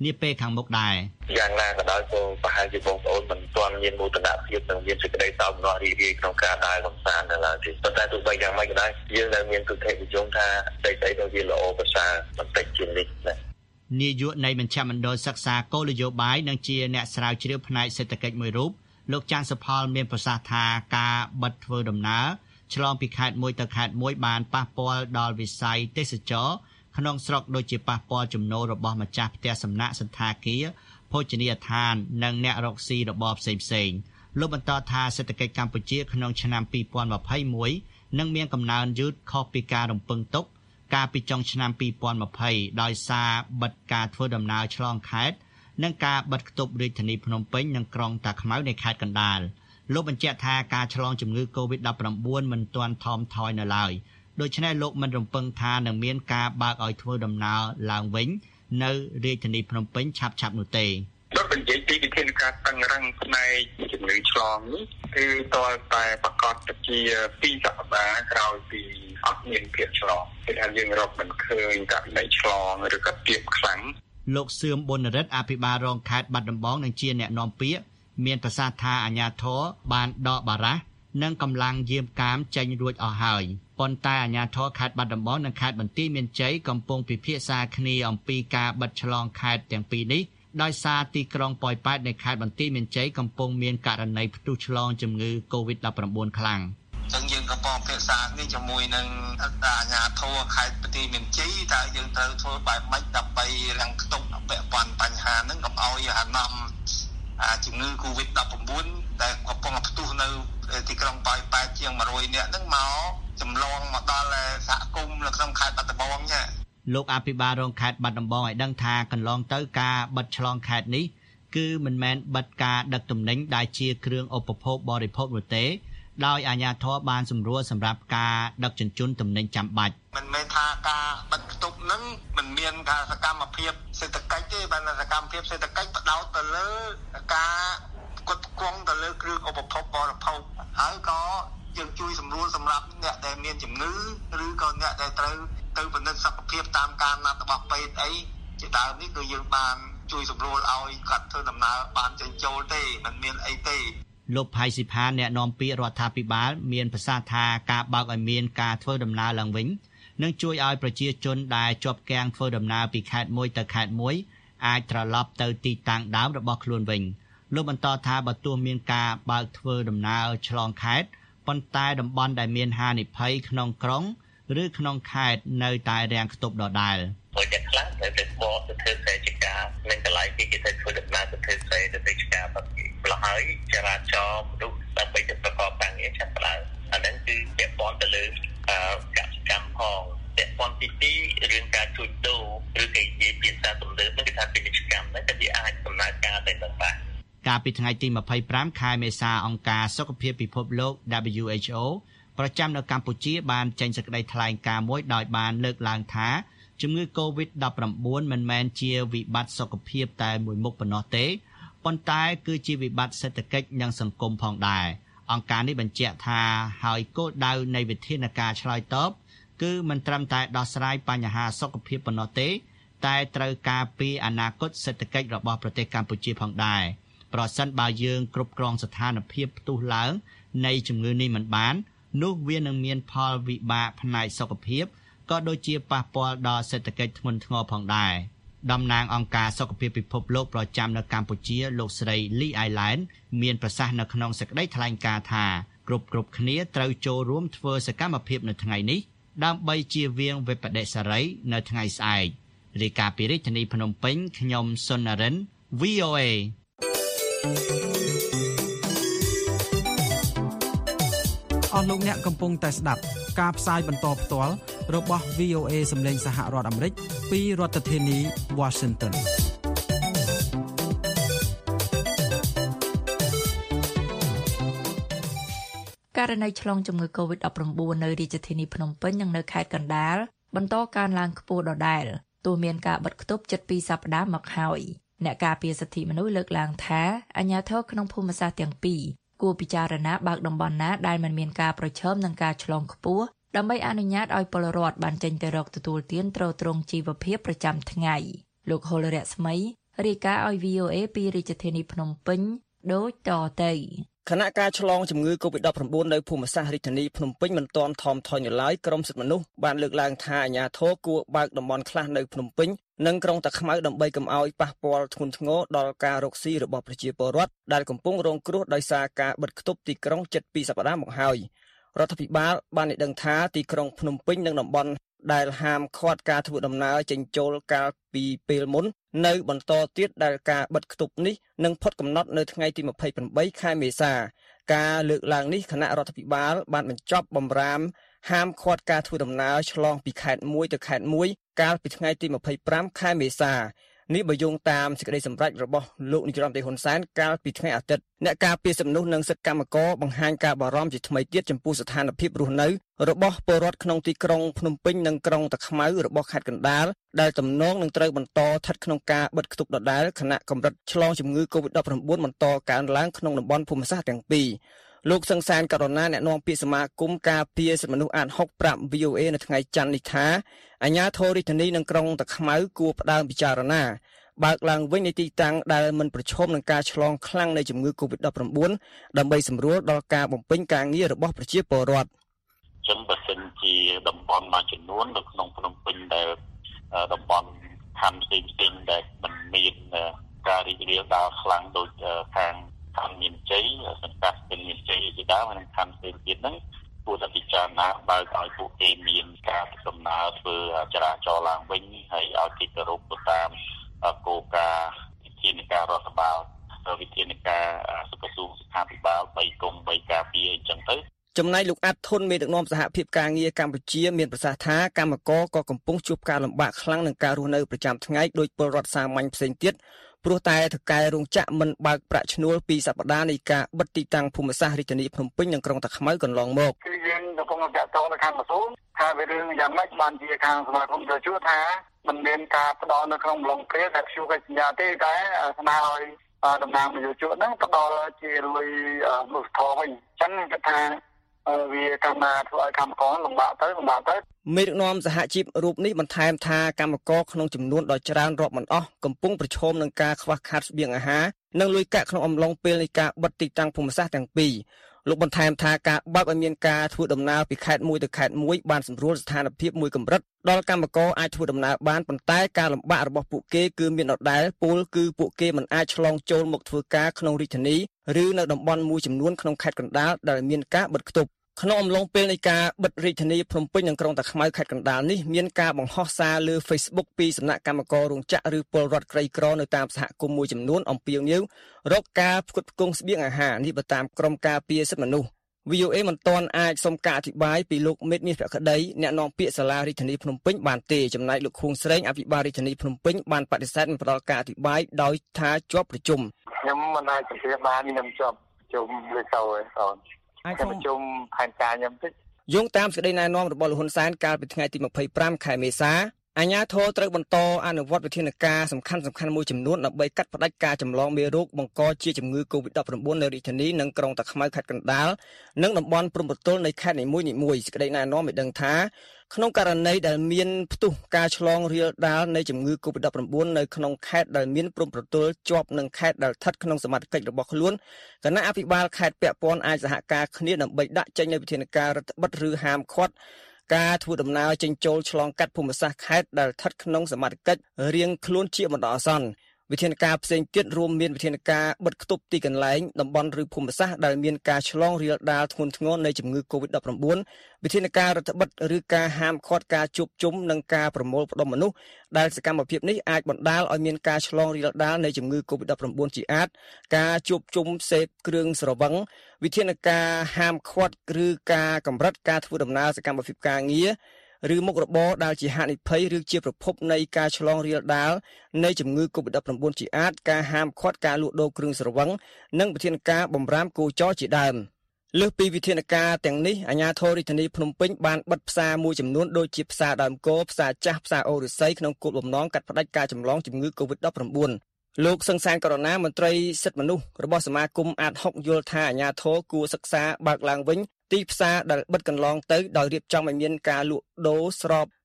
S4: នាពេលខាងមុខដែរ
S5: យ៉ាងណាក៏ដោយក៏ប្រហែលជាបងប្អូនមិនទាន់មានមោទនភាពនិងមានសេចក្តីសោកស្ដាយរីករាយក្នុងការដើរកម្សាន្តនៅឡើយទេប៉ុន្តែទោះបីយ៉ាងម៉េចក៏ដោយយើងនៅមានទស្សនវិជ្ជាថាស្ដីៗទៅវាល្អប្រសើរបន្តិចជាងនេះណា
S4: នាយកនៃមជ្ឈមណ្ឌលសិក្សាគោលនយោបាយនិងជាអ្នកស្រាវជ្រាវផ្នែកសេដ្ឋកិច្ចមួយរូបលោកចាន់សុផលមានប្រសាសន៍ថាការបិទធ្វើដំណើរឆ្លងពីខេត្តមួយទៅខេត្តមួយបានប៉ះពាល់ដល់វិស័យទេសចរក្នុងស្រុកដូចជាប៉ះពាល់ចំណូលរបស់ម្ចាស់ផ្ទះសំណាក់សន្តាគារភោជនីយដ្ឋាននិងអ្នករកស៊ីរបរផ្សេងៗលោកបន្តថាសេដ្ឋកិច្ចកម្ពុជាក្នុងឆ្នាំ2021នឹងមានកំណើនយឺតខុសពីការរំពឹងទុកកាលពីចុងឆ្នាំ2020ដោយសារបិទការធ្វើដំណើរឆ្លងខេត្តនិងការបិទគប់រាជធានីភ្នំពេញនិងក្រុងតាខ្មៅនៃខេត្តកណ្ដាលលោកបញ្ជាក់ថាការឆ្លងជំងឺ COVID-19 មិនទាន់ថមថយនៅឡើយដូច្នេះលោកមិនរំពឹងថានឹងមានការបើកឲ្យធ្វើដំណើរឡើងវិញនៅរាជធានីភ្នំពេញឆាប់ៗនោះទេ
S5: ដូចនិយាយពីវិធានការតឹងរ៉ឹងផ្នែកជំងឺឆ្លងនេះគឺតើតែប្រកាសជា2សប្តាហ៍ក្រោយពីអត់មានភាពឆ្លងគឺថាយើងរកមិនឃើញករណីឆ្លងឬក៏ទាបខ្លាំង
S4: លោកសឿមប៊ុនរិទ្ធអភិបាលរងខេត្តបាត់ដំបងនិងជាអ្នកនាំពាក្យមានប្រសាសន៍ថាអាជ្ញាធរបានដកបារះនិងកម្លាំងយាមកាមចេញរួចអស់ហើយប៉ុន្តែអាជ្ញាធរខេត្តបាត់ដំបងនិងខេត្តបន្ទាយមានជ័យកំពុងពិភាក្សាគ្នាអំពីការបិទឆ្លងខេត្តទាំងពីរនេះដោយសារទីក្រុងប៉ោយប៉ែតនៃខេត្តបន្ទាយមានជ័យកំពុងមានករណីផ្ទុះឆ្លងជំងឺ COVID-19 ខ្លាំង
S5: ចឹងយើងកំពុងពិភាក្សានេះជាមួយនឹងអាជ្ញាធរខេត្តបន្ទាយមានជ័យតើយើងត្រូវធ្វើបែបម៉េចដើម្បីរាំងខ្ទប់ពាក់ព័ន្ធបញ្ហាហ្នឹងកុំឲ្យអាណម្មជំងឺ COVID-19 ដែលកំពុងផ្ទុះនៅទីក្រុងប៉ោយប៉ែតជាង100នាក់ហ្នឹងមកចម្លងមកដល់សហគមន៍នៅក្នុងខេត្តបាត់ដំបងចា
S4: លោកអភិបាលរងខេត្តបាត់ដំបងឲ្យដឹងថាកន្លងទៅការបិទឆ្លងខេត្តនេះគឺមិនមែនបិទការដឹកទំនិញដែលជាគ្រឿងឧបភោគបរិភោគនោះទេដោយអាជ្ញាធរបានសម្រួលសម្រាប់ការដឹកជញ្ជូនទំនិញចាំបាច់
S5: មិនមែនថាការបិទគប់នឹងមិនមានថាសកម្មភាពសេដ្ឋកិច្ចទេបានសកម្មភាពសេដ្ឋកិច្ចបដោតទៅលើការផ្គត់ផ្គង់ទៅលើគ្រឿងឧបភោគបរិភោគហើយក៏យើងជួយសម្រួលសម្រាប់អ្នកដែលមានជំងឺឬក៏អ្នកដែលត្រូវទៅពិនិត្យសុខភាពតាមការណាត់របស់ពេទ្យអីជាដើមនេះគឺយើងបានជួយសម្រួលឲ្យគាត់ធ្វើដំណើរបានចេញចូលទេមិនមានអីទេ
S4: លោកផៃស៊ីផានអ្នកនាំពាក្យរដ្ឋាភិបាលមានប្រសាសន៍ថាការបើកឲ្យមានការធ្វើដំណើរឡើងវិញនឹងជួយឲ្យប្រជាជនដែលជាប់គាំងធ្វើដំណើរពីខេត្តមួយទៅខេត្តមួយអាចត្រឡប់ទៅទីតាំងដើមរបស់ខ្លួនវិញលោកបន្តថាបើទោះមានការបើកធ្វើដំណើរឆ្លងខេត្តប៉ុន្តែតំបន់ដែលមានហានិភ័យក្នុងក្រុងឬក្នុងខេត្តនៅតែរាំងខ្ទប់ដដែល
S5: មួយតែខ្លះតែបបទៅធ្វើសេចក្ដីនិងកន្លែងទីគេទៅធ្វើដំណើរទៅធ្វើសេចក្ដីបាត់ផ្លោះហើយចរាចរណ៍មនុស្សដើម្បីទៅប្រកបការងារចាប់ផ្ដើមអាហ្នឹងគឺពាក់ព័ន្ធទៅលើកសិកម្មផងពាក់ព័ន្ធទីរឿងការជួញដូរឬក៏និយាយភាសាទំនើបហ្នឹងគឺថាពាណិជ្ជកម្មហ្នឹងតែវាអាចដំណើរការទៅនឹងបាន
S4: កាលពីថ្ងៃទី25ខែមេសាអង្គការសុខភាពពិភពលោក WHO ប្រចាំនៅកម្ពុជាបានចេញសេចក្តីថ្លែងការណ៍មួយដោយបានលើកឡើងថាជំងឺ COVID-19 មិនមែនជាវិបត្តិសុខភាពតែមួយមុខប៉ុណ្ណោះទេប៉ុន្តែគឺជាវិបត្តិសេដ្ឋកិច្ចនិងសង្គមផងដែរអង្គការនេះបញ្ជាក់ថាហើយគោលដៅនៃវិធានការឆ្លើយតបគឺមិនត្រឹមតែដោះស្រាយបញ្ហាសុខភាពប៉ុណ្ណោះទេតែត្រូវការពីអនាគតសេដ្ឋកិច្ចរបស់ប្រទេសកម្ពុជាផងដែរប្រសិនបើយើងគ្រប់គ្រងស្ថានភាពផ្ទុះឡើងនៃជំងឺនេះមិនបាននោះវានឹងមានផលវិបាកផ្នែកសុខភាពក៏ដូចជាប៉ះពាល់ដល់សេដ្ឋកិច្ចធ្ងន់ធ្ងរផងដែរតំណាងអង្គការសុខភាពពិភពលោកប្រចាំនៅកម្ពុជាលោកស្រី Lee Island មានប្រសាសន៍នៅក្នុងសេចក្តីថ្លែងការណ៍ថាគ្រប់គ្នាត្រូវចូលរួមធ្វើសកម្មភាពនៅថ្ងៃនេះដើម្បីជៀសវាងវិបត្តិសេរីនៅថ្ងៃស្អែករាយការណ៍ពីរាជធានីភ្នំពេញខ្ញុំសុននរិន VOA
S6: អស់លោកអ្នកកំពុងតែស្ដាប់ការផ្សាយបន្តផ្ទាល់របស់ VOA សម្លេងសហរដ្ឋអាមេរិកពីរដ្ឋធានី Washington
S2: ករណីឆ្លងជំងឺ COVID-19 នៅរាជធានីភ្នំពេញនិងនៅខេត្តកណ្ដាលបន្តកើនឡើងខ្ពស់ដដែលទោះមានការបិទគប់ជិត2សប្តាហ៍មកហើយអ្នកការពារសិទ្ធិមនុស្សលើកឡើងថាអាជ្ញាធរក្នុងភូមិសាស្ត្រទាំងពីរគួរពិចារណាបើកតំបន់ណាដែលមិនមានការប្រឈមនឹងការឆ្លងខ្ពស់ដើម្បីអនុញ្ញាតឲ្យពលរដ្ឋបានចេញទៅរកទទួលទានទ្រទ្រង់ជីវភាពប្រចាំថ្ងៃលោកហុលរស្មីរាយការណ៍ឲ្យ VOA ពីរាជធានីភ្នំពេញដូចតទៅ
S7: គណៈការឆ្លងជំងឺ COVID-19 នៅភូមិសាស្ត្ររាជធានីភ្នំពេញមិនទាន់ថមថយនៅឡើយក្រមសិទ្ធិមនុស្សបានលើកឡើងថាអាជ្ញាធរគួរបើកតំបន់ខ្លះនៅភ្នំពេញនិងក្រុងតាខ្មៅដើម្បីកុំឲ្យប៉ះពាល់ធ្ងន់ធ្ងរដល់ការរកស៊ីរបស់ប្រជាពលរដ្ឋដែលកំពុងរងគ្រោះដោយសារការបិទគប់ទីក្រុងជិត2សប្តាហ៍មកហើយរដ្ឋាភិបាលបានឲ្យដឹងថាទីក្រុងភ្នំពេញនិងតំបន់ដែលហាមឃាត់ការធ្វើដំណើរចេញចូលកាលពីពេលមុននៅបន្តទៀតដែលការបិទគប់នេះនឹងផុតកំណត់នៅថ្ងៃទី28ខែមេសាការលើកឡើងនេះគណៈរដ្ឋាភិបាលបានបញ្ចប់បំរាមហាមឃាត់ការធ្វើដំណើរឆ្លងពីខេត្តមួយទៅខេត្តមួយកាលពីថ្ងៃទី25ខែមេសានេះបើយោងតាមសេចក្តីសម្រេចរបស់លោកនាយរដ្ឋមន្ត្រីហ៊ុនសែនកាលពីថ្ងៃអាទិត្យអ្នកការពារសិទ្ធិមនុស្សនិងសិទ្ធិកម្មករបង្ហាញការបារម្ភជាថ្មីទៀតចំពោះស្ថានភាពរស់នៅរបស់ពលរដ្ឋក្នុងទីក្រុងភ្នំពេញនិងក្រុងតាខ្មៅរបស់ខេត្តកណ្ដាលដែលទំនងនឹងត្រូវបន្តស្ថិតក្នុងការបិទគប់ដដែលខណៈកម្រិតឆ្លងជំងឺ COVID-19 បន្តកើនឡើងក្នុងតំបន់ភូមិសាស្ត្រទាំងពីរលោកសង្សានករណាអ្នកនាំពាក្យសមាគមការពារសិទ្ធិមនុស្សអាត6ប្រាប់ VOA នៅថ្ងៃច័ន្ទនេះថាអាជ្ញាធររាជធានីនិងក្រុងតាខ្មៅគួរផ្ដើមពិចារណាបើកឡើងវិញនៃទីតាំងដែលមិនប្រឈមនឹងការឆ្លងខ្លាំងនៃជំងឺ COVID-19 ដើម្បីសម្រួលដល់ការបំពេញការងាររបស់ប្រជាពលរដ្ឋ
S5: ចឹងបើសិនជាតំបន់មួយចំនួននៅក្នុងភ្នំពេញដែលតំបន់ខណ្ឌផ្សេងៗដែលមិនមានការរីករាលដាលខ្លាំងដូចខាងខណ្ឌមានជ័យសង្កាត់เป็นមានជ័យជាដើមនិងខណ្ឌផ្សេងទៀតហ្នឹងគួរតែពិចារណាបើកឲ្យពួកគេមានការដំណើរធ្វើចរាចរណ៍ឡើងវិញហើយឲ្យគេគោរពទៅតាមគោលការណ៍វិធានការរដ្ឋបាលវិធានការសុខសួរសុខាភិបាល3គុំ3ការពារអញ្ចឹងទៅ
S7: ចំណែកលោកអាត់ធុនមេដឹកនាំសហភាពការងារកម្ពុជាមានប្រសាសន៍ថាកម្មករក៏កំពុងជួបការលំបាកខ្លាំងនឹងការរស់នៅប្រចាំថ្ងៃដោយពលរដ្ឋសាមញ្ញផ្សេងទៀតព្រោះតែថៅកែរោងចក្រមិនបើកប្រាក់ឈ្នួលពីសប្តាហ៍នៃការបិទទីតាំងភូមិសាស្ត្ររាជធានីភ្នំពេញនិងក្រុងតាខ្មៅកន្លងមក
S5: គឺយើងកំពុងតែតតទៅខាងក្រសួងថាវារឿងយ៉ាងម៉េចបានជាខាងសមាគមយោជកថាមិនមានការផ្ដល់នៅក្នុងម្លងព្រាដែលព្យួរកិច្ចសញ្ញាទេតែស្នើឲ្យតំណាងយោជកហ្នឹងផ្ដល់ជាលុយមនុស្សធម៌វិញអញ្ចឹងគាត់ថាវាកម្មការធ្វើឲ្យកម្មករលំបាកទៅ
S7: មេដឹកនាំសហជីពរូបនេះបន្ថែមថាកម្មករក្នុងចំនួនដ៏ច្រើនរាប់មិនអស់កំពុងប្រឈមនឹងការខ្វះខាតស្បៀងអាហារនិងលុយកាក់ក្នុងអំឡុងពេលនៃការបិទទីតាំងភូមិសាស្ត្រទាំងពីរលោកបន្ថែមថាការបើកឲ្យមានការធ្វើដំណើរពីខេត្តមួយទៅខេត្តមួយបានសម្រួលស្ថានភាពមួយកម្រិតដល់កម្មករអាចធ្វើដំណើរបានប៉ុន្តែការលំបាករបស់ពួកគេគឺមានដដែលពលគឺពួកគេមិនអាចឆ្លងចូលមកធ្វើការក្នុងរាជធានីឬនៅតំបន់មួយចំនួនក្នុងខេត្តកណ្ដាលដែលមានការបិទគប់ក្នុងអំឡុងពេលនៃការបិទរាជធានីភ្នំពេញនិងក្រុងតាខ្មៅខេត្តកណ្ដាលនេះមានការបង្ហោះសារលើ Facebook ពីសំណាក់កម្មកររោងចក្រឬពលរដ្ឋក្រីក្រនៅតាមសហគមន៍មួយចំនួនអំពាវនាវរកការផ្គត់ផ្គង់ស្បៀងអាហារនេះបើតាមក្រមការពារសិទ្ធិមនុស្ស VOA មិនទាន់អាចសុំការអធិប្បាយពីលោកមេតមាសភក្តីអ្នកនាំពាក្យសាលារាជធានីភ្នំពេញបានទេចំណែកលោកខួងស្រេងអភិបាលរាជធានីភ្នំពេញបានបដិសេធមិនផ្ដល់ការអធិប្បាយដោយថាជាប់ប្រជុំ
S5: ខ្ញុំមិនអាចជម្រាបបានខ្ញុំជាប់ប្រជុំលើសោអូន
S7: អាច
S5: ប្រជុំផែនការខ្ញុំតិច
S7: យោងតាមសេចក្តីណែនាំរបស់លោកហ៊ុនសែនកាលពីថ្ងៃទី25ខែមេសាអាជ្ញាធរត្រូវបន្តអនុវត្តវិធានការសំខាន់មួយចំនួនដើម្បីកាត់ផ្តាច់ការចម្លងមេរោគបង្កជាជំងឺ COVID-19 នៅរាជធានីនិងក្រុងតាខ្មៅខេត្តកណ្ដាលនិងតំបន់ព្រំប្រទល់នៃខេត្តនីមួយៗសេចក្តីណែនាំឲ្យដឹងថាក្នុងករណីដែលមានផ្ទុះការឆ្លងរាលដាលនៃជំងឺ COVID-19 នៅក្នុងខេត្តដែលមានព្រំប្រទល់ជាប់នឹងខេត្តដែលស្ថិតក្នុងសមត្ថកិច្ចរបស់ខ្លួនគណៈអភិបាលខេត្តពាក់ព័ន្ធអាចសហការគ្នាដើម្បីដាក់ចេញនូវវិធានការរដ្ឋបិទឬហាមឃាត់ការធ្វើដំណើរចេញចូលឆ្លងកាត់ភូមិសាស្ត្រខេត្តដែលស្ថិតក្នុងសមត្ថកិច្ចរៀងខ្លួនជាបណ្ដោះអាសន្នវិធានការផ្សេងទៀតរួមមានវិធានការបិទគប់ទីកន្លែងតំបន់ឬភូមិសាស្ត្រដែលមានការឆ្លងរាលដាលធ្ងន់ធ្ងរនៃជំងឺ COVID-19 វិធានការរដ្ឋបិទឬការហាមឃាត់ការជួបជុំនិងការប្រមូលផ្ដុំមនុស្សដែលសកម្មភាពនេះអាចបណ្ដាលឲ្យមានការឆ្លងរាលដាលនៃជំងឺ COVID-19 ជាអាចការជួបជុំសេពគ្រឿងស្រវឹងវិធានការហាមឃាត់ឬការកម្រិតការធ្វើដំណើរសកម្មភាពការងារឬមុខរបរដែលជាហានិភ័យឬជាប្រភពនៃការឆ្លងរាលដាលនៃជំងឺ COVID-19 ជាអាចការហាមឃាត់ការលក់ដូរគ្រឿងស្រវឹងនិងវិធានការបម្រាមគោចរជាដើមលើសពីវិធានការទាំងនេះអាជ្ញាធររាជធានីភ្នំពេញបានបិទផ្សារមួយចំនួនដូចជាផ្សារដើមគោផ្សារចាស់ផ្សារអូរឫស្សីក្នុងគោលបំណងកាត់ផ្តាច់ការចម្លងជំងឺ COVID-19 លោកសង្សានករណាមន្ត្រីសិទ្ធិមនុស្សរបស់សមាគមអាត6យល់ថាអាជ្ញាធរគួរសិក្សាបើកឡើងវិញទីផ្សារដែលបិទកន្លងទៅដោយរៀបចំឲ្យមានការលក់ដូរស្រប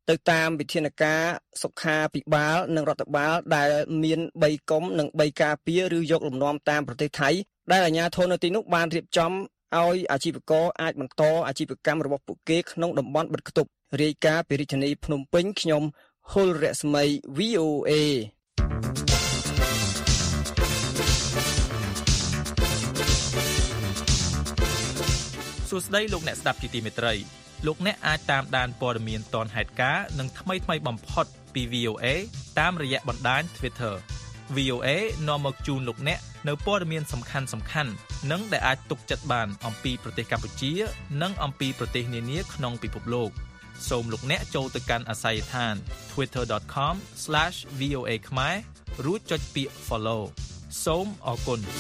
S7: ទៅតាមវិធានការសុខាភិបាលនិងរដ្ឋបាលដែលមាន3កុំនិង3ការពារឬយកលំនាំតាមប្រទេសថៃដែលអាជ្ញាធរនៅទីនោះបានរៀបចំឲ្យអាជីវករអាចបន្តអាជីវកម្មរបស់ពួកគេក្នុងតំបន់បិទគប់រាយការណ៍ពីរាជធានីភ្នំពេញខ្ញុំហុលរស្មី VOA
S8: សួស្តីលោកអ្នកស្ដាប់ជាទីមេត្រីលោកអ្នកអាចតាមដានព័ត៌មានទាន់ហេតុការណ៍និងថ្មីៗបំផុតពី VOA តាមរយៈបណ្ដាញ Twitter VOA នាំមកជូនលោកអ្នកនៅព័ត៌មានសំខាន់ៗនិងដែលអាចទុកចិត្តបានអំពីប្រទេសកម្ពុជានិងអំពីប្រទេសនានាក្នុងពិភពលោកសូមលោកអ្នកចូលទៅកាន់អាស័យដ្ឋាន twitter.com/VOA ខ្មែររួចចុចពាក្យ follow សូមអរគុណ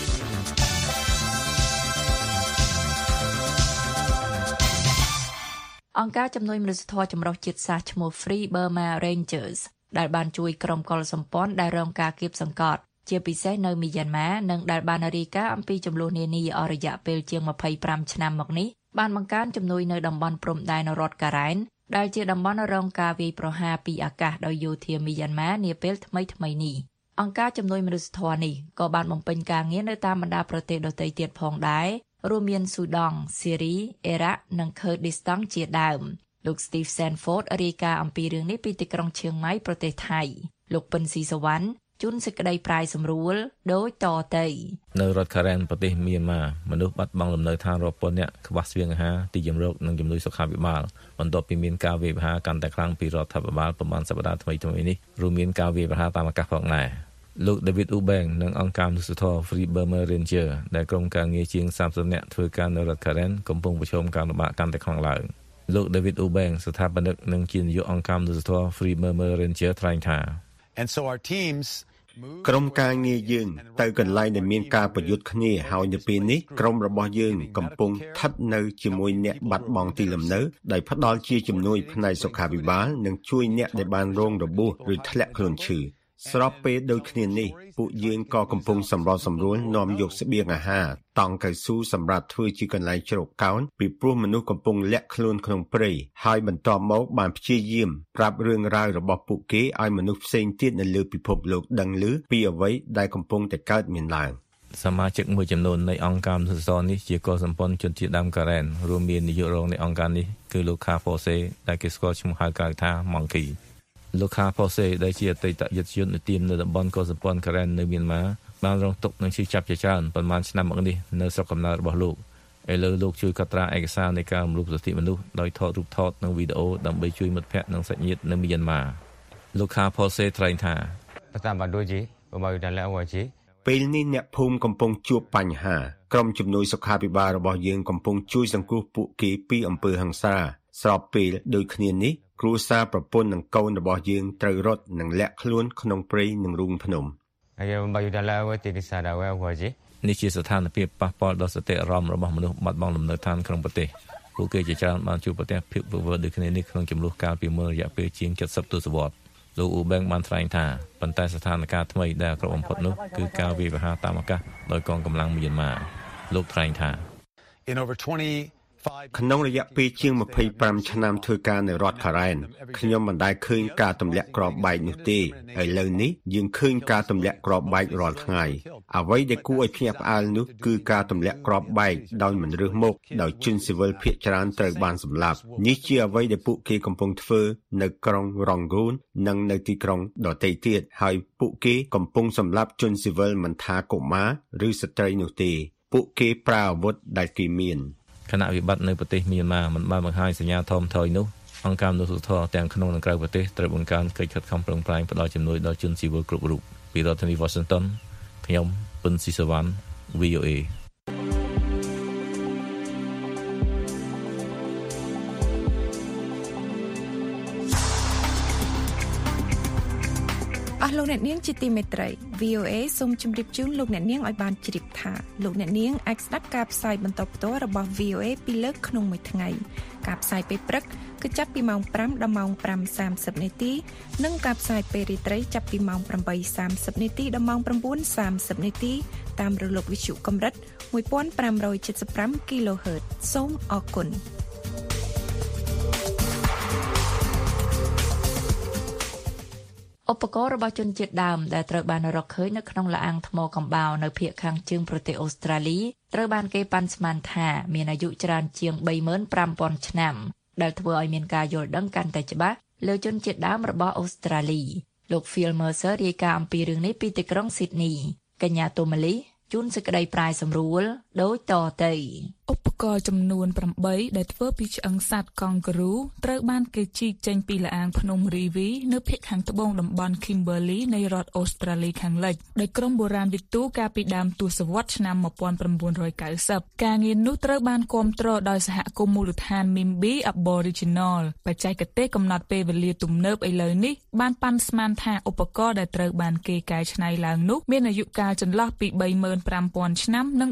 S2: អង្គការជំនួយមនុស្សធម៌ចម្រុះជាតិសាសន៍ឈ្មោះ Free Burma Rangers ដែលបានជួយក្រុមកុលសម្ព័ន្ធដែលរងការគាបសង្កត់ជាពិសេសនៅមីយ៉ាន់ម៉ានិងដែលបានរាយការណ៍អំពីចំនួននានាអស់រយៈពេលជាង25ឆ្នាំមកនេះបានបង្កើនជំនួយនៅតំបន់ព្រំដែនរដ្ឋការ៉ែនដែលជាតំបន់រងការវាយប្រហារពីអាកាសដោយយោធាមីយ៉ាន់ម៉ានាពេលថ្មីៗនេះអង្គការជំនួយមនុស្សធម៌នេះក៏បានបំពេញការងារនៅតាមបណ្ដាប្រទេសដទៃទៀតផងដែររួមមានស៊ូដង់ សេរី អ៊ីរ៉ាក់និងខឺឌីស្តានជាដើមលោក Steve Sanford រាយការណ៍អំពីរឿងនេះពីទីក្រុងឈៀងម៉ៃប្រទេសថៃលោកពិនស៊ីសវណ្ណជួនសេចក្តីប្រាយសម្រួលដោយតទៅ
S9: នៅរដ្ឋការ៉ែនប្រទេសមីយ៉ាន់ម៉ាមនុស្សបាត់បង់លំនៅឋានរាប់ពាន់នាក់ខ្វះស្បៀងអាហារទីជម្រកនិងជំនួយសុខាភិបាលបន្ទាប់ពីមានការវាយប្រហារកាន់តែខ្លាំងពីរដ្ឋាភិបាលប្រមាណសប្តាហ៍ថ្មីៗនេះរួមមានការវាយប្រហារតាមអាកាសផងដែរលោក David Ubeng និងអង្គការមនុស្សធម៌ Free Burma Ranger ដែលក្រុមការងារជាង30នាក់ធ្វើការនៅរដ្ឋការ៉ែនកំពុងប្រឈមការលំបាកកាន់តែខ្លាំងឡើងលោក David Ubeng ស្ថាបនិកនិងជានាយកអង្គការមនុស្សធម៌ Free Burma Ranger ថ្លែងថា
S3: ក្រុមការងារយើងទៅកន្លែងដែលមានការប្រយុទ្ធគ្នាហើយនៅពេលនេះក្រុមរបស់យើងកំពុងស្ថិតនៅជាមួយអ្នកបាត់បង់ទីលំនៅដោយផ្ដល់ជាជំនួយផ្នែកសុខាភិបាលនិងជួយអ្នកដែលបានរងរបួសឬធ្លាក់ខ្លួនឈឺស្របពេលដូចគ្នានេះពួកយើងក៏កំពុងសម្របសម្រួលនាំយកស្បៀងអាហារតង់កៅស៊ូសម្រាប់ធ្វើជាកន្លែងជ្រកកោនពីព្រោះមនុស្សកំពុងលាក់ខ្លួនក្នុងព្រៃហើយបន្ទាប់មកបានព្យាយាមប្រាប់រឿងរ៉ាវរបស់ពួកគេឲ្យមនុស្សផ្សេងទៀតនៅលើពិភពលោកដឹងឮពីអ្វីដែលកំពុងតែកើតមានឡើង
S9: សមាជិកមួយចំនួននៃអង្គការមនុស្សធម៌នេះជាកុលសម្ព័ន្ធជនជាតិដើមការ៉ែនរួមមាននាយករងនៃអង្គការនេះគឺលោកខាហ្វូសេដែលគេស្គាល់ឈ្មោះហៅក្រៅថា Monkeyលោកខាផូសេដែលជាអតីតយុទ្ធជននៅទីមនៅតំបន់កុលសម្ព័ន្ធការ៉ែននៅមីយ៉ាន់ម៉ាបានរងទុក្ខនឹងឈឺចាប់ជាច្រើនប៉ុន្មានឆ្នាំមកនេះនៅស្រុកកំណើតរបស់លោកឥឡូវលោកជួយកត់ត្រាឯកសារនៃការរំលោភសិទ្ធិមនុស្សដោយថតរូបថតនិងវីដេអូដើម្បីជួយមិត្តភ័ក្តិនិងសាច់ញាតិនៅមីយ៉ាន់ម៉ាលោកខាផូសេថ្លែងថា
S3: ពេលនេះអ្នកភូមិកំពុងជួបបញ្ហាក្រុមជំនួយសុខាភិបាលរបស់យើងកំពុងជួយសង្គ្រោះពួកគេពីអំពើហិង្សាស្របពេលដូចគ្នានេះគ្រួសារប្រពន្ធនិងកូនរបស់យើងត្រូវរត់និងលាក់ខ្លួនក្នុងព្រៃនិងរូងភ្នំ
S9: នេះជាស្ថានភាពប៉ះពាល់ដល់សតិអារម្មណ៍របស់មនុស្សបាត់បង់លំនៅឋានក្នុងប្រទេសពួកគេជាច្រើនបានជួបប្រទះភាពវឹកវរដូចគ្នានេះក្នុងចំនួនកាលពីមុនរយៈពេលជាង70ទសវត្សរ៍លោកអ៊ូបែងបានថ្លែងថាប៉ុន្តែស្ថានភាពថ្មីដែលអាក្រក់បំផុតនោះគឺការវាយប្រហារតាមអាកាសដោយកងកម្លាំងមីយ៉ាន់ម៉ាលោកថ្លែងថា
S3: ក្នុងរយៈពេលជាង25ឆ្នាំធ្វើការនៅរដ្ឋការ៉ែនខ្ញុំមិនដែលឃើញការទម្លាក់គ្រាប់បែកនោះទេឥឡូវនេះយើងឃើញការទម្លាក់គ្រាប់បែករាល់ថ្ងៃអ្វីដែលគួរឲ្យភ្ញាក់ផ្អើលនោះគឺការទម្លាក់គ្រាប់បែកដោយមិនរើសមុខដោយជនស៊ីវិលភាគច្រើនត្រូវបានសម្លាប់នេះជាអ្វីដែលពួកគេកំពុងធ្វើនៅក្រុងរងហ្គូននិងនៅទីក្រុងដទៃទៀតហើយពួកគេកំពុងសម្លាប់ជនស៊ីវិលមិនថាកុមារឬស្ត្រីនោះទេពួកគេប្រើអាវុធដែលគេមាន
S9: គណៈវិបត្តិនៅប្រទេសមីយ៉ាន់ម៉ាមិនបានបង្ហាញសញ្ញាថមថយនោះអង្គការមនុស្សធម៌ទាំងក្នុងនិងក្រៅប្រទេសត្រូវបង្កើនកិច្ចខិតខំប្រឹងប្រែងផ្តល់ជំនួយដល់ជនស៊ីវិលគ្រប់រូបពីរដ្ឋធានី Washington ខ្ញុំពិនស៊ីសវណ្ណ VOA
S10: លោកអ្នកនាងជាទីមេត្រី VOA សូមជម្រាបជូនលោកអ្នកនាងឲ្យបានជ្រាបថាលោកអ្នកនាងអាចស្ដាប់ការផ្សាយបន្តផ្ទាល់របស់ VOA ពីរលើកក្នុងមួយថ្ងៃការផ្សាយពេលព្រឹកគឺចាប់ពីម៉ោង 5 ដល់ម៉ោង 5:30 នាទីនិងការផ្សាយពេលរាត្រីចាប់ពីម៉ោង 8:30 នាទីដល់ម៉ោង 9:30 នាទីតាមរលកវិទ្យុកម្រិត 1575 kHz សូមអរគុណ
S2: ឧបករណ៍របស់ជនជាតិដើមដែលត្រូវបានរកឃើញនៅក្នុងលអាងថ្មកំបោរនៅភាគខាងជើងប្រទេសអូស្ត្រាលីត្រូវបានគេប៉ាន់ស្មានថាមានអាយុច្រើនជាង 35,000 ឆ្នាំដែលធ្វើឲ្យមានការយល់ដឹងកាន់តែច្បាស់លើជនជាតិដើមរបស់អូស្ត្រាលីលោក Phil Mercer រាយការណ៍អំពីរឿងនេះពីទីក្រុង Sydney កញ្ញាតូម៉ាលីជួនសេចក្តីប្រាយសម្រួលដូចតទៅ
S11: ឧបករណ៍ចំនួន8ដែលធ្វើពីឆ្អឹងសត្វកង់ការ៉ូត្រូវបានគេជីកចេញពីលអាងភ្នំរីវីនៅភាគខាងត្បូងតំបន់ Kimberley នៃរដ្ឋអូស្ត្រាលីខាងលិចដោយក្រុមបុរាណវិទូកាលពីដើមទសវត្សរ៍ឆ្នាំ 1990 ការងារនោះត្រូវបានគាំទ្រដោយសហគមន៍មូលដ្ឋាន Mimby Aboriginal បច្ចេកទេសកំណត់ពេលវេលាទំនើបឥឡូវនេះបានប៉ាន់ស្មានថាឧបករណ៍ដែលត្រូវបានគេកែច្នៃឡើងនោះមានអាយុកាលចន្លោះពី 35,000 ឆ្នាំនិង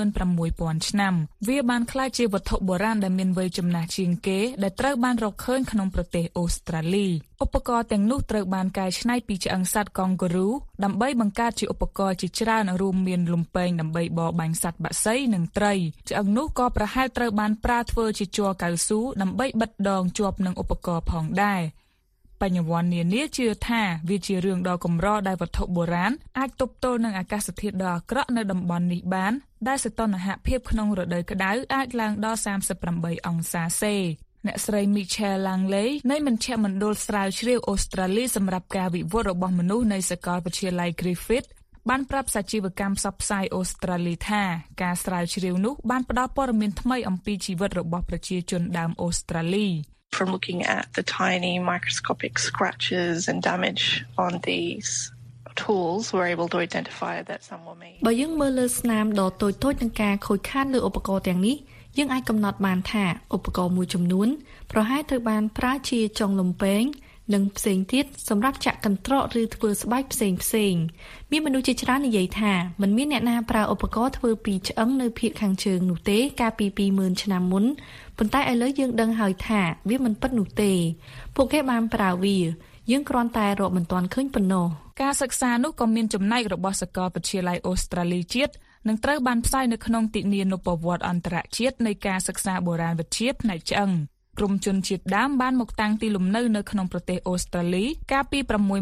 S11: 46,000 ឆ្នាំវាបានក្លាយជាវត្ថុបុរាណដែលមានវ័យចំណាស់ជាងគេដែលត្រូវបានរកឃើញក្នុងប្រទេសអូស្ត្រាលីឧបករណ៍ទាំងនោះត្រូវបានកែច្នៃពីឆ្អឹងសត្វកង់ការ៉ូដើម្បីបង្កើតជាឧបករណ៍ជាច្រើនរួមមានលំពែងដើម្បីបរបាញ់សត្វបក្សីនិងត្រីឆ្អឹងនោះក៏ប្រហែលត្រូវបានប្រើធ្វើជាជ័រកៅស៊ូដើម្បីបិទដងជាប់នឹងឧបករណ៍ផងដែរបញ្ញវន្តនានាជឿថាវាជារឿងដ៏កម្រដែលវត្ថុបុរាណអាចទប់ទល់នឹងអាកាសធាតុដ៏អាក្រក់នៅតំបន់នេះបានដែលសីតុណ្ហភាពក្នុងរដូវក្តៅអាចឡើងដល់38 អង្សាសេអ្នកស្រី Michelle Langley នៃមជ្ឈមណ្ឌលស្រាវជ្រាវអូស្ត្រាលីសម្រាប់ការវិវត្តរបស់មនុស្សនៃសាកលវិទ្យាល័យ Griffith បានប្រាប់សាជីវកម្មផ្សព្វផ្សាយអូស្ត្រាលីថាការស្រាវជ្រាវនោះបានផ្ដល់ព័ត៌មានថ្មីអំពីជីវិតរបស់ប្រជាជនដើមអូស្ត្រាលី
S12: From looking at the tiny microscopic scratches and damage on these tools, we're able to identify that some were made.
S13: បើយើងមើលលើស្នាមដ៏តូចៗនឹងការខូចខាតលើឧបករណ៍ទាំងនេះយើងអាចកំណត់បានថាឧបករណ៍មួយចំនួនប្រហែលត្រូវបានប្រើជាចុងលំពែងនិងផ្សេងទៀតសម្រាប់ចាក់កន្ត្រកឬធ្វើស្បែកផ្សេងមានមនុស្សជាច្រើននិយាយថាមិនមានអ្នកណាប្រើឧបករណ៍ធ្វើពីឆ្អឹងនៅភាគខាងជើងនោះទេកាលពី 20,000 ឆ្នាំមុនប៉ុន្តែឥឡូវយើងដឹងហើយថាវាមិនពិតនោះទេពួកគេបានប្រើវាយើងគ្រាន់តែរកមិនទាន់ឃើញប៉ុណ្ណោះ
S11: ការសិក្សានោះក៏មានចំណែករបស់សាកលវិទ្យាល័យអូស្ត្រាលីជាតិនឹងត្រូវបានផ្សាយនៅក្នុងទិនានុប្រវត្តិអន្តរជាតិនៃការសិក្សាបុរាណវិទ្យាផ្នែកឆ្អឹងក្រុមជនជាតិដើមបានមកតាំងទីលំនៅនៅក្នុងប្រទេសអូស្ត្រាលីកាលពី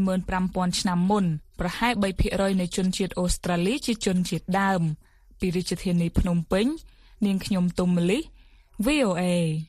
S11: 65,000 ឆ្នាំមុនប្រហែល 3% នៃជនជាតិអូស្ត្រាលីជាជនជាតិដើមពីរាជធានីភ្នំពេញនាងខ្ញុំទុំមលី VOA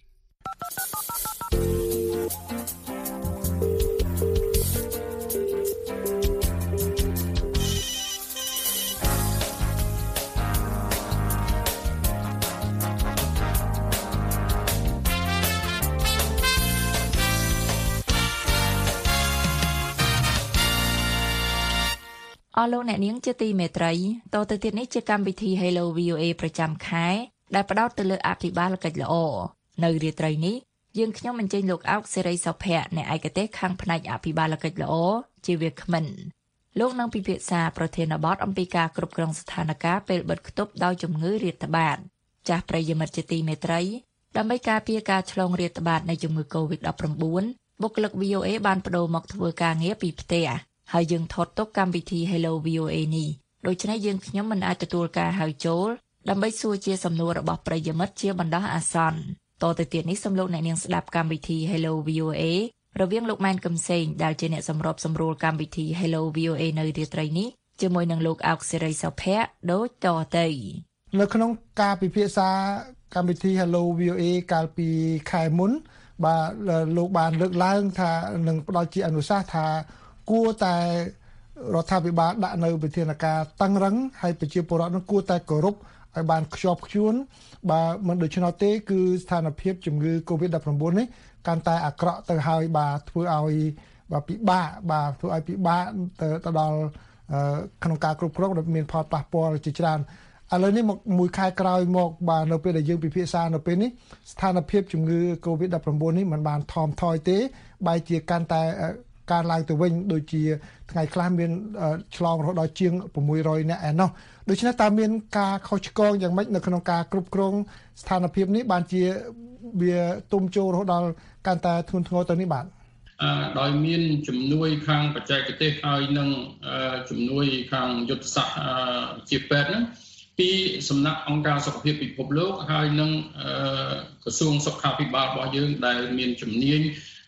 S2: អស់លោកអ្នកនាងជាទីមេត្រីតទៅទៀតនេះជាកម្មវិធី Hello VOA ប្រចាំខែដែលផ្ដោតទៅលើអភិបាលកិច្ចល្អនៅរាត្រីនេះយើងខ្ញុំអញ្ជើញលោកអោកសេរីសុភ័ក្រអ្នកឯកទេសខាងផ្នែកអភិបាលកិច្ចល្អជាវាគ្មិនលោកនឹងពិភាក្សាប្រធានបទអំពីការគ្រប់គ្រងស្ថានភាពពេលបិទគប់ដោយជំងឺរាតត្បាតចាស់ប្រិយមិត្តជាទីមេត្រីដើម្បីការពារការឆ្លងរាតត្បាតនៃជំងឺ COVID-19 បុគ្គលិក VOA បានបដូរមកធ្វើការងារពីផ្ទះហើយយើងថតទុកកម្មវិធី Hello VOA នេះដូច្នេះយើងខ្ញុំមិនអាចទទួលការហៅចូលដើម្បីសួរជាសំណួររបស់ប្រិយមិត្តជាបណ្ដោះអាសន្នតទៅទៀតនេះសូមលោកអ្នកនាងស្ដាប់កម្មវិធី Hello VOA រវាងលោកម៉ែនកំសែងដែលជាអ្នកសម្របសម្រួលកម្មវិធី Hello VOA នៅរាត្រីនេះជាមួយនឹងលោកអោកសេរីសុភ័ក្រដូចតទៅ
S14: នៅក្នុងការពិភាក្សាកម្មវិធី Hello VOA កាលពីខែមុនបាទលោកបានលើកឡើងថានឹងផ្ដល់ជាអនុសាសន៍ថាគួរតែរដ្ឋាភិបាលដាក់នៅវិធានការតឹងរឹងហើយប្រជាពលរដ្ឋនឹងគួរតែគោរពឲ្យបានខ្ជាប់ខ្ជួនបើមិនដូច្នោះទេគឺស្ថានភាពជំងឺ COVID-19 នេះកាន់តែអាក្រក់ទៅហើយបាទធ្វើឲ្យពិបាកបាទធ្វើឲ្យពិបាកទៅដល់ក្នុងការគ្រប់គ្រងដែលមានផលប៉ះពាល់ជាច្រើនឥឡូវនេះមកមួយខែក្រោយមកបាទនៅពេលដែលយើងពិភាក្សានៅពេលនេះស្ថានភាពជំងឺ COVID-19 នេះមិនបានថមថយទេបែរជាកាន់តែការឡើងទៅវិញដូចជាថ្ងៃខ្លះមានឆ្លងរហូតដល់ជាង600នាក់ឯណោះដូច្នេះតើមានការខុសឆ្គងយ៉ាងម៉េចនៅក្នុងការគ្រប់គ្រងស្ថានភាពនេះបានជាវាទុំចូលរហូតដល់កាន់តែធ្ងន់ធ្ងរទៅនេះបាទ
S15: ដោយមានជំនួយខាងបច្ចេកទេសហើយនិងជំនួយខាងយុទ្ធសាស្ត្រជាពេទ្យហ្នឹងពីសំណាក់អង្គការសុខភាពពិភពលោកហើយនិងក្រសួងសុខាភិបាលរបស់យើងដែលមានជំនាញ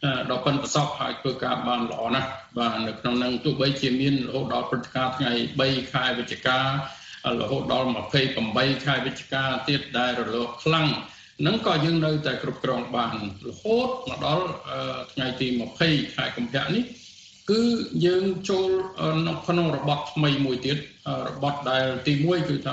S15: ដល់ប៉ុនប្រសពហើយធ្វើការបានល្អណាស់បាទនៅក្នុងនឹងទោះបីជាមានរហូតដល់ព្រឹត្តិការណ៍ថ្ងៃ3ខែវិច្ឆិការហូតដល់28ខែវិច្ឆិកាទៀតដែលរលកខ្លាំងហ្នឹងក៏យើងនៅតែគ្រប់គ្រងបានរហូតមកដល់ថ្ងៃទី20ខែកុម្ភៈនេះគឺយើងចូលក្នុងរបបថ្មីមួយទៀតរបបដែលទី1គឺថា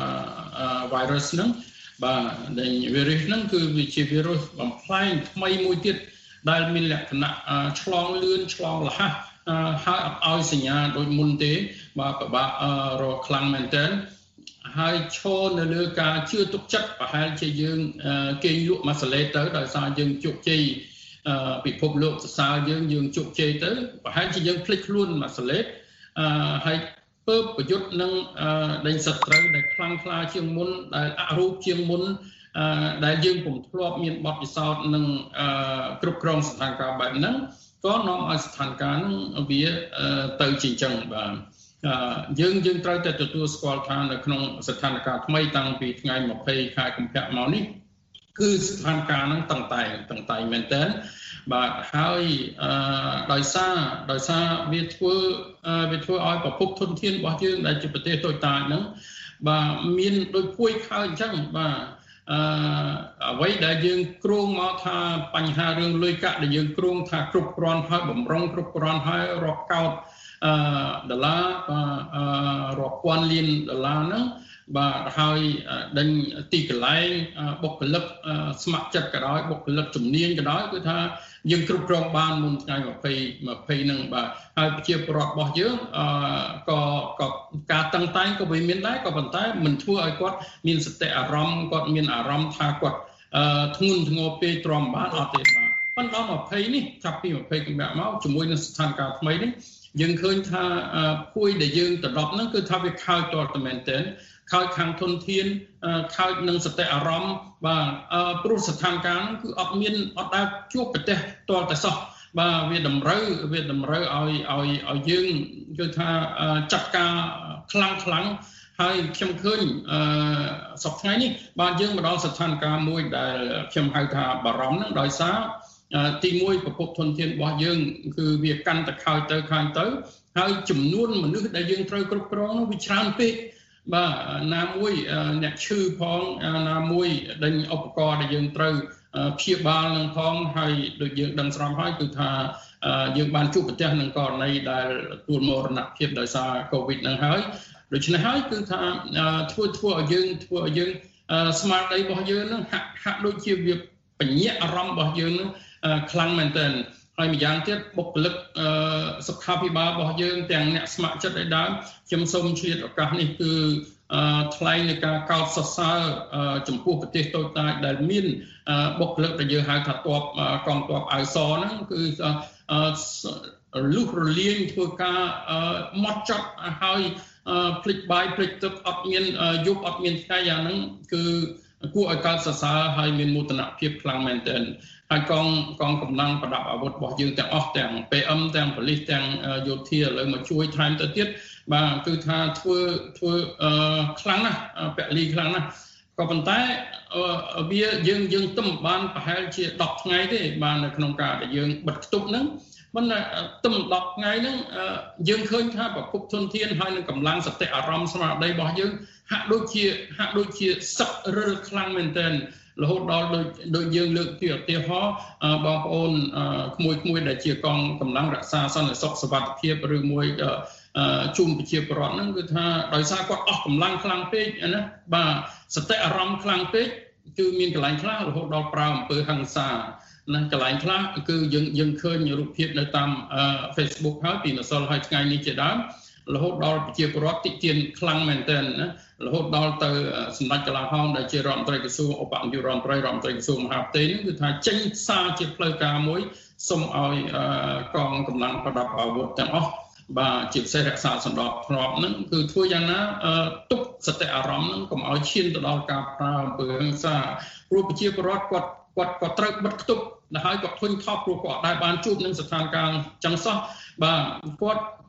S15: virus ហ្នឹងបាទដែល virus ហ្នឹងគឺវាជា virus បំផ្លែងថ្មីមួយទៀតដែលមានលក្ខណៈឆ្លងលឿនឆ្លងរហ័សហើយអត់ឲ្យសញ្ញាដូចមុនទេបាទពិបាករកខ្លាំងមែនទែនហើយឈរនៅលើការជឿទុកចិត្តប្រហែលជាយើងគេងលក់មួយសលេតទៅដោយសារយើងជោគជ័យពិភពលោកសរសើរយើងជោគជ័យទៅប្រហែលជាយើងភ្លេចខ្លួនមួយសលេតហើយពើប្រយុទ្ធនឹងដេញសត្រូវដែលខ្លាំងក្លាជាងមុនដែលអរូបជាងមុនដែលយើងពុំធ្លាប់មានបទពិសោធន៍នឹងគ្រប់គ្រងស្ថានភាពបែបហ្នឹងក៏នាំឲ្យស្ថានភាពហ្នឹងវាទៅជាអញ្ចឹងបាទយើងត្រូវតែទទួលស្គាល់ថានៅក្នុងស្ថានភាពថ្មីតាំងពីថ្ងៃ20ខែកុម្ភៈមកនេះគឺស្ថានភាពហ្នឹងតឹងតែងមែនតើបាទហើយដោយសារវាធ្វើឲ្យប្រភពធនធានរបស់យើងដែលជាប្រទេសតូចតាចហ្នឹងបាទមានដូចភួយខើអញ្ចឹងបាទអ្វីដែលយើងគ្រោងមកថាបញ្ហារឿងលុយកាក់ដែលយើងគ្រោងថាគ្រប់គ្រាន់ហើយបំរុងគ្រប់គ្រាន់ហើយរាប់កោតដុល្លាររាប់ពាន់លានដុល្លារហ្នឹងបាទហើយដេញទីកន្លែងបុគ្គលិកស្ម័គ្រចិត្តក៏ដោយបុគ្គលិកជំនាញក៏ដោយគឺថាយើងគ្រប់គ្រងបានមុនថ្ងៃ20ហ្នឹងបាទហើយប្រជាពលរដ្ឋរបស់យើងក៏ការតឹងតែងក៏វាមានដែរក៏ប៉ុន្តែមិនធ្វើឲ្យគាត់មានសតិអារម្មណ៍គាត់មានអារម្មណ៍ថាគាត់ធ្ងន់ធ្ងរពេកទ្រាំបានអត់ទេបាទប៉ុន្តែ20នេះចាប់ពី20កុម្ភៈមកជាមួយនឹងស្ថានភាពថ្មីនេះយើងឃើញថាភួយដែលយើងទៅដល់ហ្នឹងគឺថាវាខើចតតែមែនទែនខើចខាងធនធានខើចនឹងសតិអារម្មណ៍បាទព្រោះស្ថានភាពហ្នឹងគឺអត់ដែលជួបប្រទេសតតែសោះបាទវាតម្រូវឲ្យយើងគឺថាចាត់ការខ្លាំងហើយខ្ញុំឃើញសប្តាហ៍ថ្ងៃនេះបាទយើងមកដល់ស្ថានភាពមួយដែលខ្ញុំហៅថាបារម្ភហ្នឹងដោយសារទី1ប្រភពធនធានរបស់យើងគឺវាកាន់តែខើចទៅហើយចំនួនមនុស្សដែលយើងត្រូវគ្រប់គ្រងនោះវាច្រើនពេកបាទណាមួយអ្នកឈឺផងណាមួយដេញឧបករណ៍ដែលយើងត្រូវព្យាបាលនឹងផងហើយដូចយើងដឹងស្រាប់ហើយគឺថាយើងបានជួបប្រទះនឹងករណីដែលទួលមរណភាពដោយសារ COVID ហ្នឹងហើយដូច្នេះហើយគឺថាធ្វើឲ្យយើងស្មារតីរបស់យើងហ្នឹងហាក់ដូចជាវាបញ្ញាក់អារម្មណ៍របស់យើងហ្នឹងខ្លាំងមែនទែនហើយម្យ៉ាងទៀតបុគ្គលិកសុខាភិបាលរបស់យើងទាំងអ្នកស្ម័គ្រចិត្តឯដើមខ្ញុំសូមឆ្លៀតឱកាសនេះគឺថ្លែងនៃការកោតសរសើរចំពោះប្រទេសតូចតាចដែលមានបុគ្គលិកដែលយើងហៅថាកងទ័ពអាវសហ្នឹងគឺលុះរលាញធ្វើការម៉ត់ចត់ហើយភ្លេចបាយភ្លេចទឹកអត់មានយប់អត់មានថ្ងៃយ៉ាងហ្នឹងគឺគួរឲ្យកោតសរសើរហើយមានមោទនភាពខ្លាំងមែនទែនហើយកងកម្លាំងប្រដាប់អាវុធរបស់យើងទាំងអស់ទាំង PM ទាំងប៉ូលីសទាំងយោធាឥឡូវមកជួយថែមទៅទៀតបាទគឺថាធ្វើខ្លាំងណាស់ពលីខ្លាំងណាស់ក៏ប៉ុន្តែវាយើងទំបានប្រហែលជា10ថ្ងៃទេបាទនៅក្នុងការដែលយើងបិទខ្ទប់ហ្នឹងមិនទំ10ថ្ងៃហ្នឹងយើងឃើញថាប្រភពធនធានហើយនឹងកម្លាំងសតិអារម្មណ៍ស្មារតីរបស់យើងហាក់ដូចជាសឹករិលខ្លាំងមែនទែនរហូតដល់ដូចយើងលើកទីឧទាហរណ៍បងប្អូនក្មួយដែលជាកងកម្លាំងរក្សាសន្តិសុខសុវត្ថិភាពឬមួយជុំប្រជាពលរដ្ឋហ្នឹងគឺថាដោយសារគាត់អស់កម្លាំងខ្លាំងពេកណាបាទសតិអារម្មណ៍ខ្លាំងពេកគឺមានកន្លែងខ្លះរហូតដល់ប្រើអំពើហិង្សាណាកន្លែងខ្លះគឺយើងឃើញរូបភាពនៅតាម Facebook ហើយពីម្សិលហើយថ្ងៃនេះជាដើមរហូតដល់ប្រជាពលរដ្ឋតិចទៀនខ្លាំងមែនទែនណារហូតដល់ទៅសម្ដេចកលាហោមដែលជារដ្ឋមន្ត្រីក្រសួងឧបនាយករដ្ឋមន្ត្រីក្រសួងមហាផ្ទៃនេះគឺថាចេញសារជាផ្លូវការមួយសូមឲ្យកងកម្លាំងប្រដាប់អាវុធទាំងអស់បាទជាពិសេសរក្សាសណ្ដាប់ធ្នាប់ហ្នឹងគឺធ្វើយ៉ាងណាទប់សតិអារម្មណ៍ហ្នឹងកុំឲ្យឈានទៅដល់ការប្រើអំពើហិង្សាព្រោះប្រជាពលរដ្ឋគាត់ត្រូវបិទខ្ទប់ហើយគាត់ធុញថប់ព្រោះគាត់ដែលបានជួបនឹងស្ថានភាពចឹងសោះបាទគាត់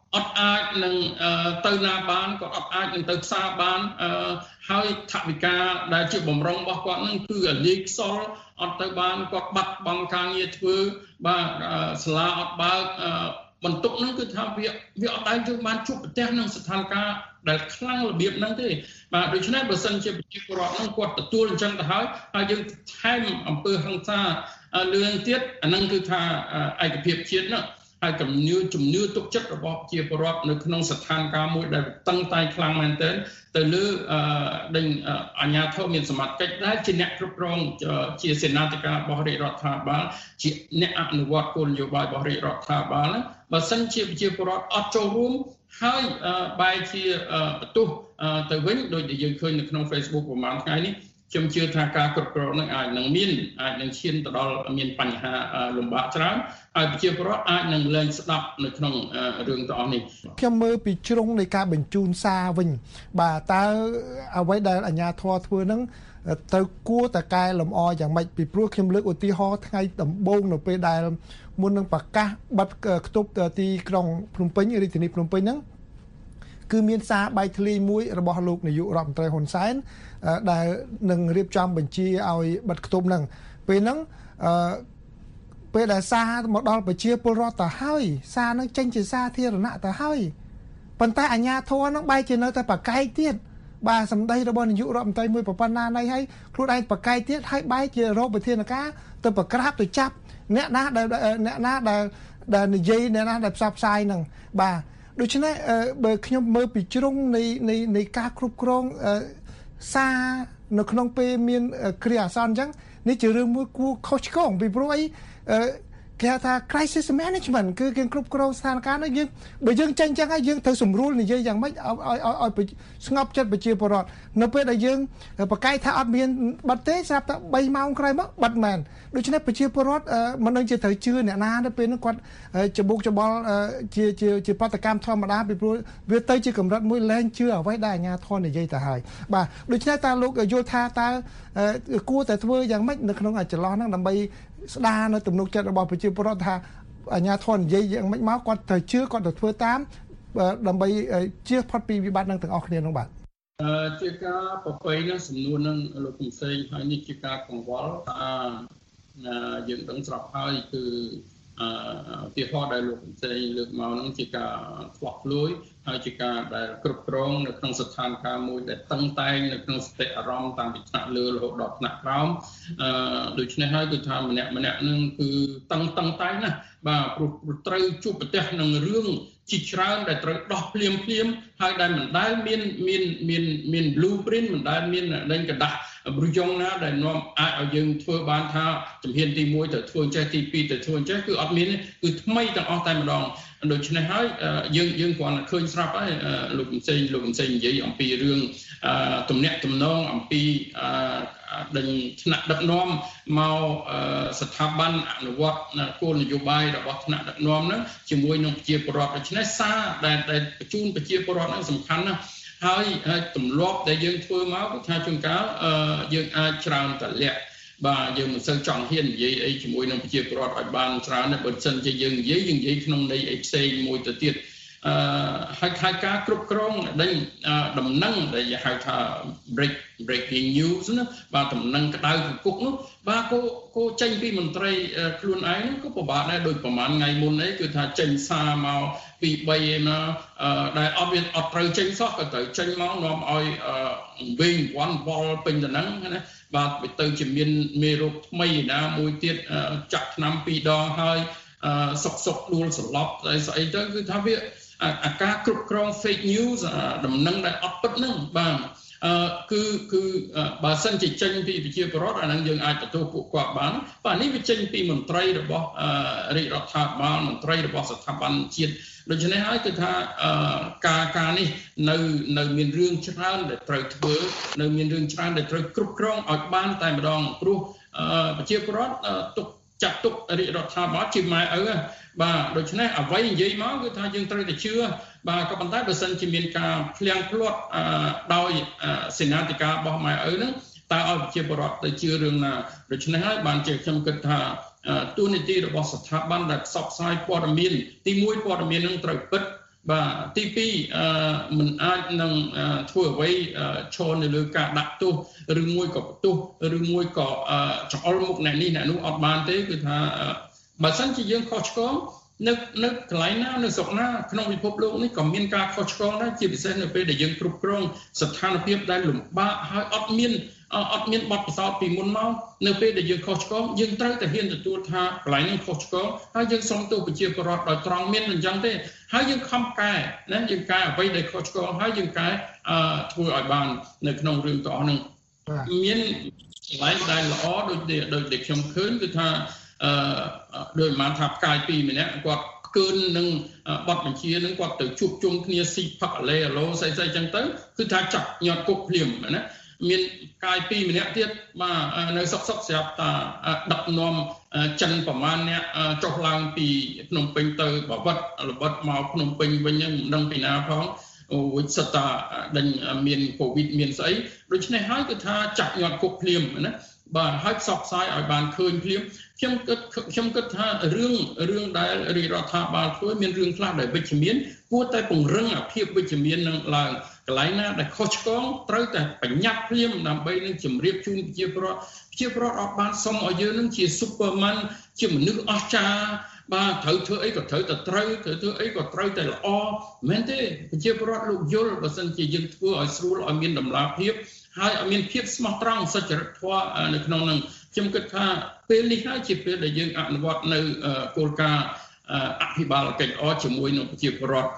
S15: អត់អាចនឹងទៅណាបានគាត់អត់អាចនឹងទៅផ្សារបានហើយថវិកាដែលជាបំរុងរបស់គាត់នឹងគឺលាយខ្សលអត់ទៅបានគាត់បាត់បង់ការងារធ្វើបាទសាលាអត់បើកបន្ទុកហ្នឹងគឺថាវាអត់ដែលយើងបានជួបប្រទះនឹងស្ថានភាពដែលខ្លាំងរបៀបហ្នឹងទេបាទដូច្នេះបើសិនជាប្រជាពលរដ្ឋហ្នឹងគាត់ទទួលអញ្ចឹងទៅហើយយើងថែមអំពើហិង្សាលឿនទៀតអាហ្នឹងគឺថាឯកភាពជាតិហ្នឹងហើយជំនឿទុកចិត្តរបស់ប្រជាពលរដ្ឋនៅក្នុងស្ថានភាពមួយដែលតឹងតែងខ្លាំងមែនទែនទៅលើដេញអាជ្ញាធរមានសមត្ថកិច្ចដែលជាអ្នកគ្រប់គ្រងជាសេនាធិការរបស់រាជរដ្ឋាភិបាលជាអ្នកអនុវត្តគោលនយោបាយរបស់រាជរដ្ឋាភិបាលហ្នឹងបើសិនជាប្រជាពលរដ្ឋអត់ចូលរួមហើយបែរជាបន្ទោសទៅវិញដោយដែលយើងឃើញនៅក្នុង Facebook ប្រហែលថ្ងៃនេះខ្ញុំជឿថាការគ្រប់គ្រងនឹងអាចនឹងឈានទៅដល់មានបញ្ហាលំបាកច្រើនហើយប្រជាពលរដ្ឋអាចនឹងលែងស្ដាប់នៅក្នុងរឿងទាំងអស់នេះ
S14: ខ្ញុំមើលពីជ្រុងនៃការបញ្ជូនសារវិញបាទតើអ្វីដែលអាជ្ញាធរធ្វើហ្នឹងទៅគួរតែកែលម្អយ៉ាងម៉េចពីព្រោះខ្ញុំលើកឧទាហរណ៍ថ្ងៃដំបូងនៅពេលដែលមុននឹងប្រកាសបិទគប់ទីក្រុងភ្នំពេញរាជធានីភ្នំពេញហ្នឹងគឺមានសារបែកធ្លាយមួយរបស់លោកនាយករដ្ឋមន្ត្រីហ៊ុនសែនដែលនឹងរៀបចំបញ្ជាឲ្យបិទគប់ហ្នឹងពេលហ្នឹងពេលដែលសារមកដល់ប្រជាពលរដ្ឋទៅហើយសារហ្នឹងចេញជាសាធារណៈទៅហើយប៉ុន្តែអាជ្ញាធរហ្នឹងបែរជានៅតែប្រកែកទៀតបាទសម្ដីរបស់នាយករដ្ឋមន្ត្រីមួយប៉ុណ្ណាណីហើយខ្លួនឯងប្រកែកទៀតហើយបែរជារកវិធានការទៅប្រក្រាបទៅចាប់អ្នកណាដែលនិយាយអ្នកណាដែលផ្សព្វផ្សាយហ្នឹងបាទដូច្នេះបើខ្ញុំមើលពីជ្រុងនៃការគ្រប់គ្រងសារនៅក្នុងពេលមានគ្រាអាសន្នអញ្ចឹងនេះជារឿងមួយគួរខុសឆ្គងពីព្រោះអីគេហៅថា crisis management គឺគេគ្រប់គ្រងស្ថានភាពនេះយើងបើយើងចេញចឹងហើយយើងត្រូវសម្រួលនិយាយយ៉ាងម៉េចឲ្យស្ងប់ចិត្តប្រជាពលរដ្ឋនៅពេលដែលយើងប្រកែកថាអត់មានបិទទេស្រាប់តែ3ម៉ោងក្រោយមកបិទមែនដូច្នេះប្រជាពលរដ្ឋមិនដឹងជាត្រូវជឿអ្នកណាទៅពេលនោះគាត់ច្បុកច្បល់ជាបដកម្មធម្មតាពីព្រោះវាទៅជាកម្រិតមួយលែងជឿអ្វីដែលអាជ្ញាធរនិយាយទៅហើយបាទដូច្នេះតើលោកយល់ថាតើគួរតែធ្វើយ៉ាងម៉េចនៅក្នុងចន្លោះហ្នឹងដើម្បីស្ដារនៅទំនុកចិត្តរបស់ប្រជាពលរដ្ឋថាអាជ្ញាធរនិយាយយ៉ាងម៉េចមកគាត់ត្រូវជឿគាត់ត្រូវធ្វើតាមដើម្បីជៀសផុតពីវិបត្តិនឹងទាំងអស់គ្នានោះបាទ
S15: ជាការប្រពៃនឹងសំណួរនឹងលោកកំសែងហើយនេះជាការកង្វល់ថាយើងដឹងស្រាប់ហើយគឺឧទាហរណ៍ដែលលោកកំសែងលើកមកនឹងជាការធ្លាក់ធ្លួយហើយជាការដែលគ្រប់គ្រងនៅក្នុងស្ថានភាពមួយដែលតឹងតែងនៅក្នុងសតិអារម្មណ៍តាមពីថ្នាក់លើរហូតដល់ថ្នាក់ក្រោមដូច្នេះហើយគឺថាម្នាក់នឹងគឺតឹងតែងណាបាទព្រោះត្រូវជួបប្រទះនឹងរឿងជាច្រើនដែលត្រូវដោះភ្លាមហើយដែលមិនដែលមាន blueprint មិនដែលមានដេញกระดาษប្រុសយ៉ងណាដែលនាំអាចឲ្យយើងធ្វើបានថាជំហានទី1ទៅធ្វើចេះទី2ទៅធ្វើចេះគឺអត់មានគឺថ្មីទាំងអស់តែម្ដងដូច្នេះហើយយើងគ្រាន់តែឃើញស្រាប់ហើយលោកកំសែងនិយាយអំពីរឿងទំនាក់ទំនងអំពីដេញថ្នាក់ដឹកនាំមកស្ថាប័នអនុវត្តគោលនយោបាយរបស់ថ្នាក់ដឹកនាំហ្នឹងជាមួយនឹងប្រជាពលរដ្ឋដូច្នេះសារដែលបញ្ជូនប្រជាពលរដ្ឋហ្នឹងសំខាន់ណាស់ហើយទម្លាប់ដែលយើងធ្វើមកគឺថាជួនកាលយើងអាចច្រើនតលាក់បាទយើងមិនសូវចង់ហ៊ាននិយាយអីជាមួយនឹងប្រជាពលរដ្ឋឲ្យបានច្រើនទេបើមិនជាយើងនិយាយក្នុងន័យអីផ្សេងមួយទៅទៀតហើយការគ្រប់គ្រងដែលដំណឹងដែលហៅថា breaking news ណាបាទដំណឹងក្តៅគគុកនោះបាទគោចេញពីមន្ត្រីខ្លួនឯងក៏ពិបាកដែរដោយប្រហែលថ្ងៃមុនអីគឺថាចេញសារមកពី3ឯណាដែលអត់ត្រូវចេញសោះក៏ត្រូវចេញមកនាំឲ្យវិញវល់ពេញទៅហ្នឹងណាបាទទៅជាមានមេរោគថ្មីណាមួយទៀតចាក់ថ្នាំ2ដងហើយសុកដួលសន្លប់ស្អីទៅគឺថាវាអាការគ្រប់គ្រង fake news ដំណឹងដែលអត់ពិតហ្នឹងបាទគឺបើសិនជាចេញពីប្រជាពលរដ្ឋអាហ្នឹងយើងអាចទទួលពួកគាត់បានបាទនេះវាចេញពីមន្ត្រីរបស់រាជរដ្ឋាភិបាលមន្ត្រីរបស់ស្ថាប័នជាតិដូច្នេះហើយគឺថាការនេះនៅមានរឿងច្រើនដែលត្រូវធ្វើនៅមានរឿងច្រើនដែលត្រូវគ្រប់គ្រងឲ្យបានតែម្ដងព្រោះប្រជាពលរដ្ឋចាត់ទុករាជរដ្ឋាភិបាលជាម៉ែឪបាទដូច្នេះអ្វីនិយាយមកគឺថាយើងត្រូវតែជឿបាទក៏ប៉ុន្តែបើសិនជាមានការភ្លៀងភ្លាត់ដោយសេនាធិការរបស់ម៉ែឪហ្នឹងតើឲ្យប្រជាពលរដ្ឋទៅជឿរឿងណាដូច្នេះហើយបានជាខ្ញុំគិតថាទួនាទីរបស់ស្ថាប័នដែលផ្សព្វផ្សាយព័ត៌មានទី1ព័ត៌មាននឹងត្រូវពិតបាទទី2មិនអាចនឹងធ្វើអ្វីឈរនៅលើការដាក់ទោសឬមួយក៏បន្ទោសឬមួយក៏ចង្អុលមុខអ្នកនេះអ្នកនោះអត់បានទេគឺថាបើសិនជាយើងខុសឆ្គងនៅកន្លែងណានៅស្រុកណាក្នុងពិភពលោកនេះក៏មានការខុសឆ្គងដែរជាពិសេសនៅពេលដែលយើងគ្រប់គ្រងស្ថានភាពដែលលំបាកហើយអត់មានបទពិសោធន៍ពីមុនមកនៅពេលដែលយើងខុសឆ្គងយើងត្រូវតែហ៊ានទទួលថាកន្លែងនេះខុសឆ្គងហើយយើងសូមទោសប្រជាពលរដ្ឋដោយត្រង់មានអញ្ចឹងទេហើយយើងខំកែណាយើងកែអ្វីដែលខុសឆ្គងហើយយើងកែធ្វើឲ្យបាននៅក្នុងរឿងទាំងអស់ហ្នឹងមានកន្លែងដែលល្អដូចខ្ញុំឃើញគឺថាដោយបានថាផ្កាយពីរម្នាក់គាត់កើននឹងបទបញ្ជានឹងគាត់ទៅជួបជុំគ្នាស៊ីផឹកអាឡេអាឡូស្អីៗចឹងទៅគឺថាចាប់ញាត់គុកភ្លាមណាមានកាយពីរម្នាក់ទៀតបាទនៅសុកស្រាប់តាដឹកនាំចិនប្រមាណអ្នកចុះឡើងពីភ្នំពេញទៅបវត្តល្បិតមកភ្នំពេញវិញហ្នឹងមិនដឹងពីណាផងវិសិតាដេញមានកូវីដមានស្អីដូច្នេះហើយគឺថាចាប់ញាត់គុកភ្លាមណាបាទហើយផ្សព្វផ្សាយឲ្យបានឃើញភ្លាមខ្ញុំគិតថារឿងដែលរាជរដ្ឋាភិបាលធ្វើមានរឿងខ្លះដែលវិជ្ជមានគួរតែពង្រឹងអាភាពវិជ្ជមាននឹងឡើងកន្លែងណាដែលខុសឆ្គងត្រូវតែបញ្ញត្តិភ្លាមដើម្បីនឹងជម្រាបជូនប្រជាពលរដ្ឋអត់បានសុំឲ្យយើងនឹងជា Superman ជាមនុស្សអស្ចារ្យបាទត្រូវធ្វើអីក៏ត្រូវតែត្រូវធ្វើអីក៏ត្រូវតែល្អមែនទេប្រជាពលរដ្ឋលោកយល់បើសិនជាយើងធ្វើឲ្យស្រួលឲ្យមានតម្លាភាពហើយឲ្យមានភាពស្មោះត្រង់សុចរិតធម៌នៅក្នុងនឹងខ្ញុំគិតថាពេលនេះហើយជាពេលដែលយើងអនុវត្តនៅគោលការណ៍អភិបាលកិច្ចល្អជាមួយនឹងប្រជាពលរដ្ឋ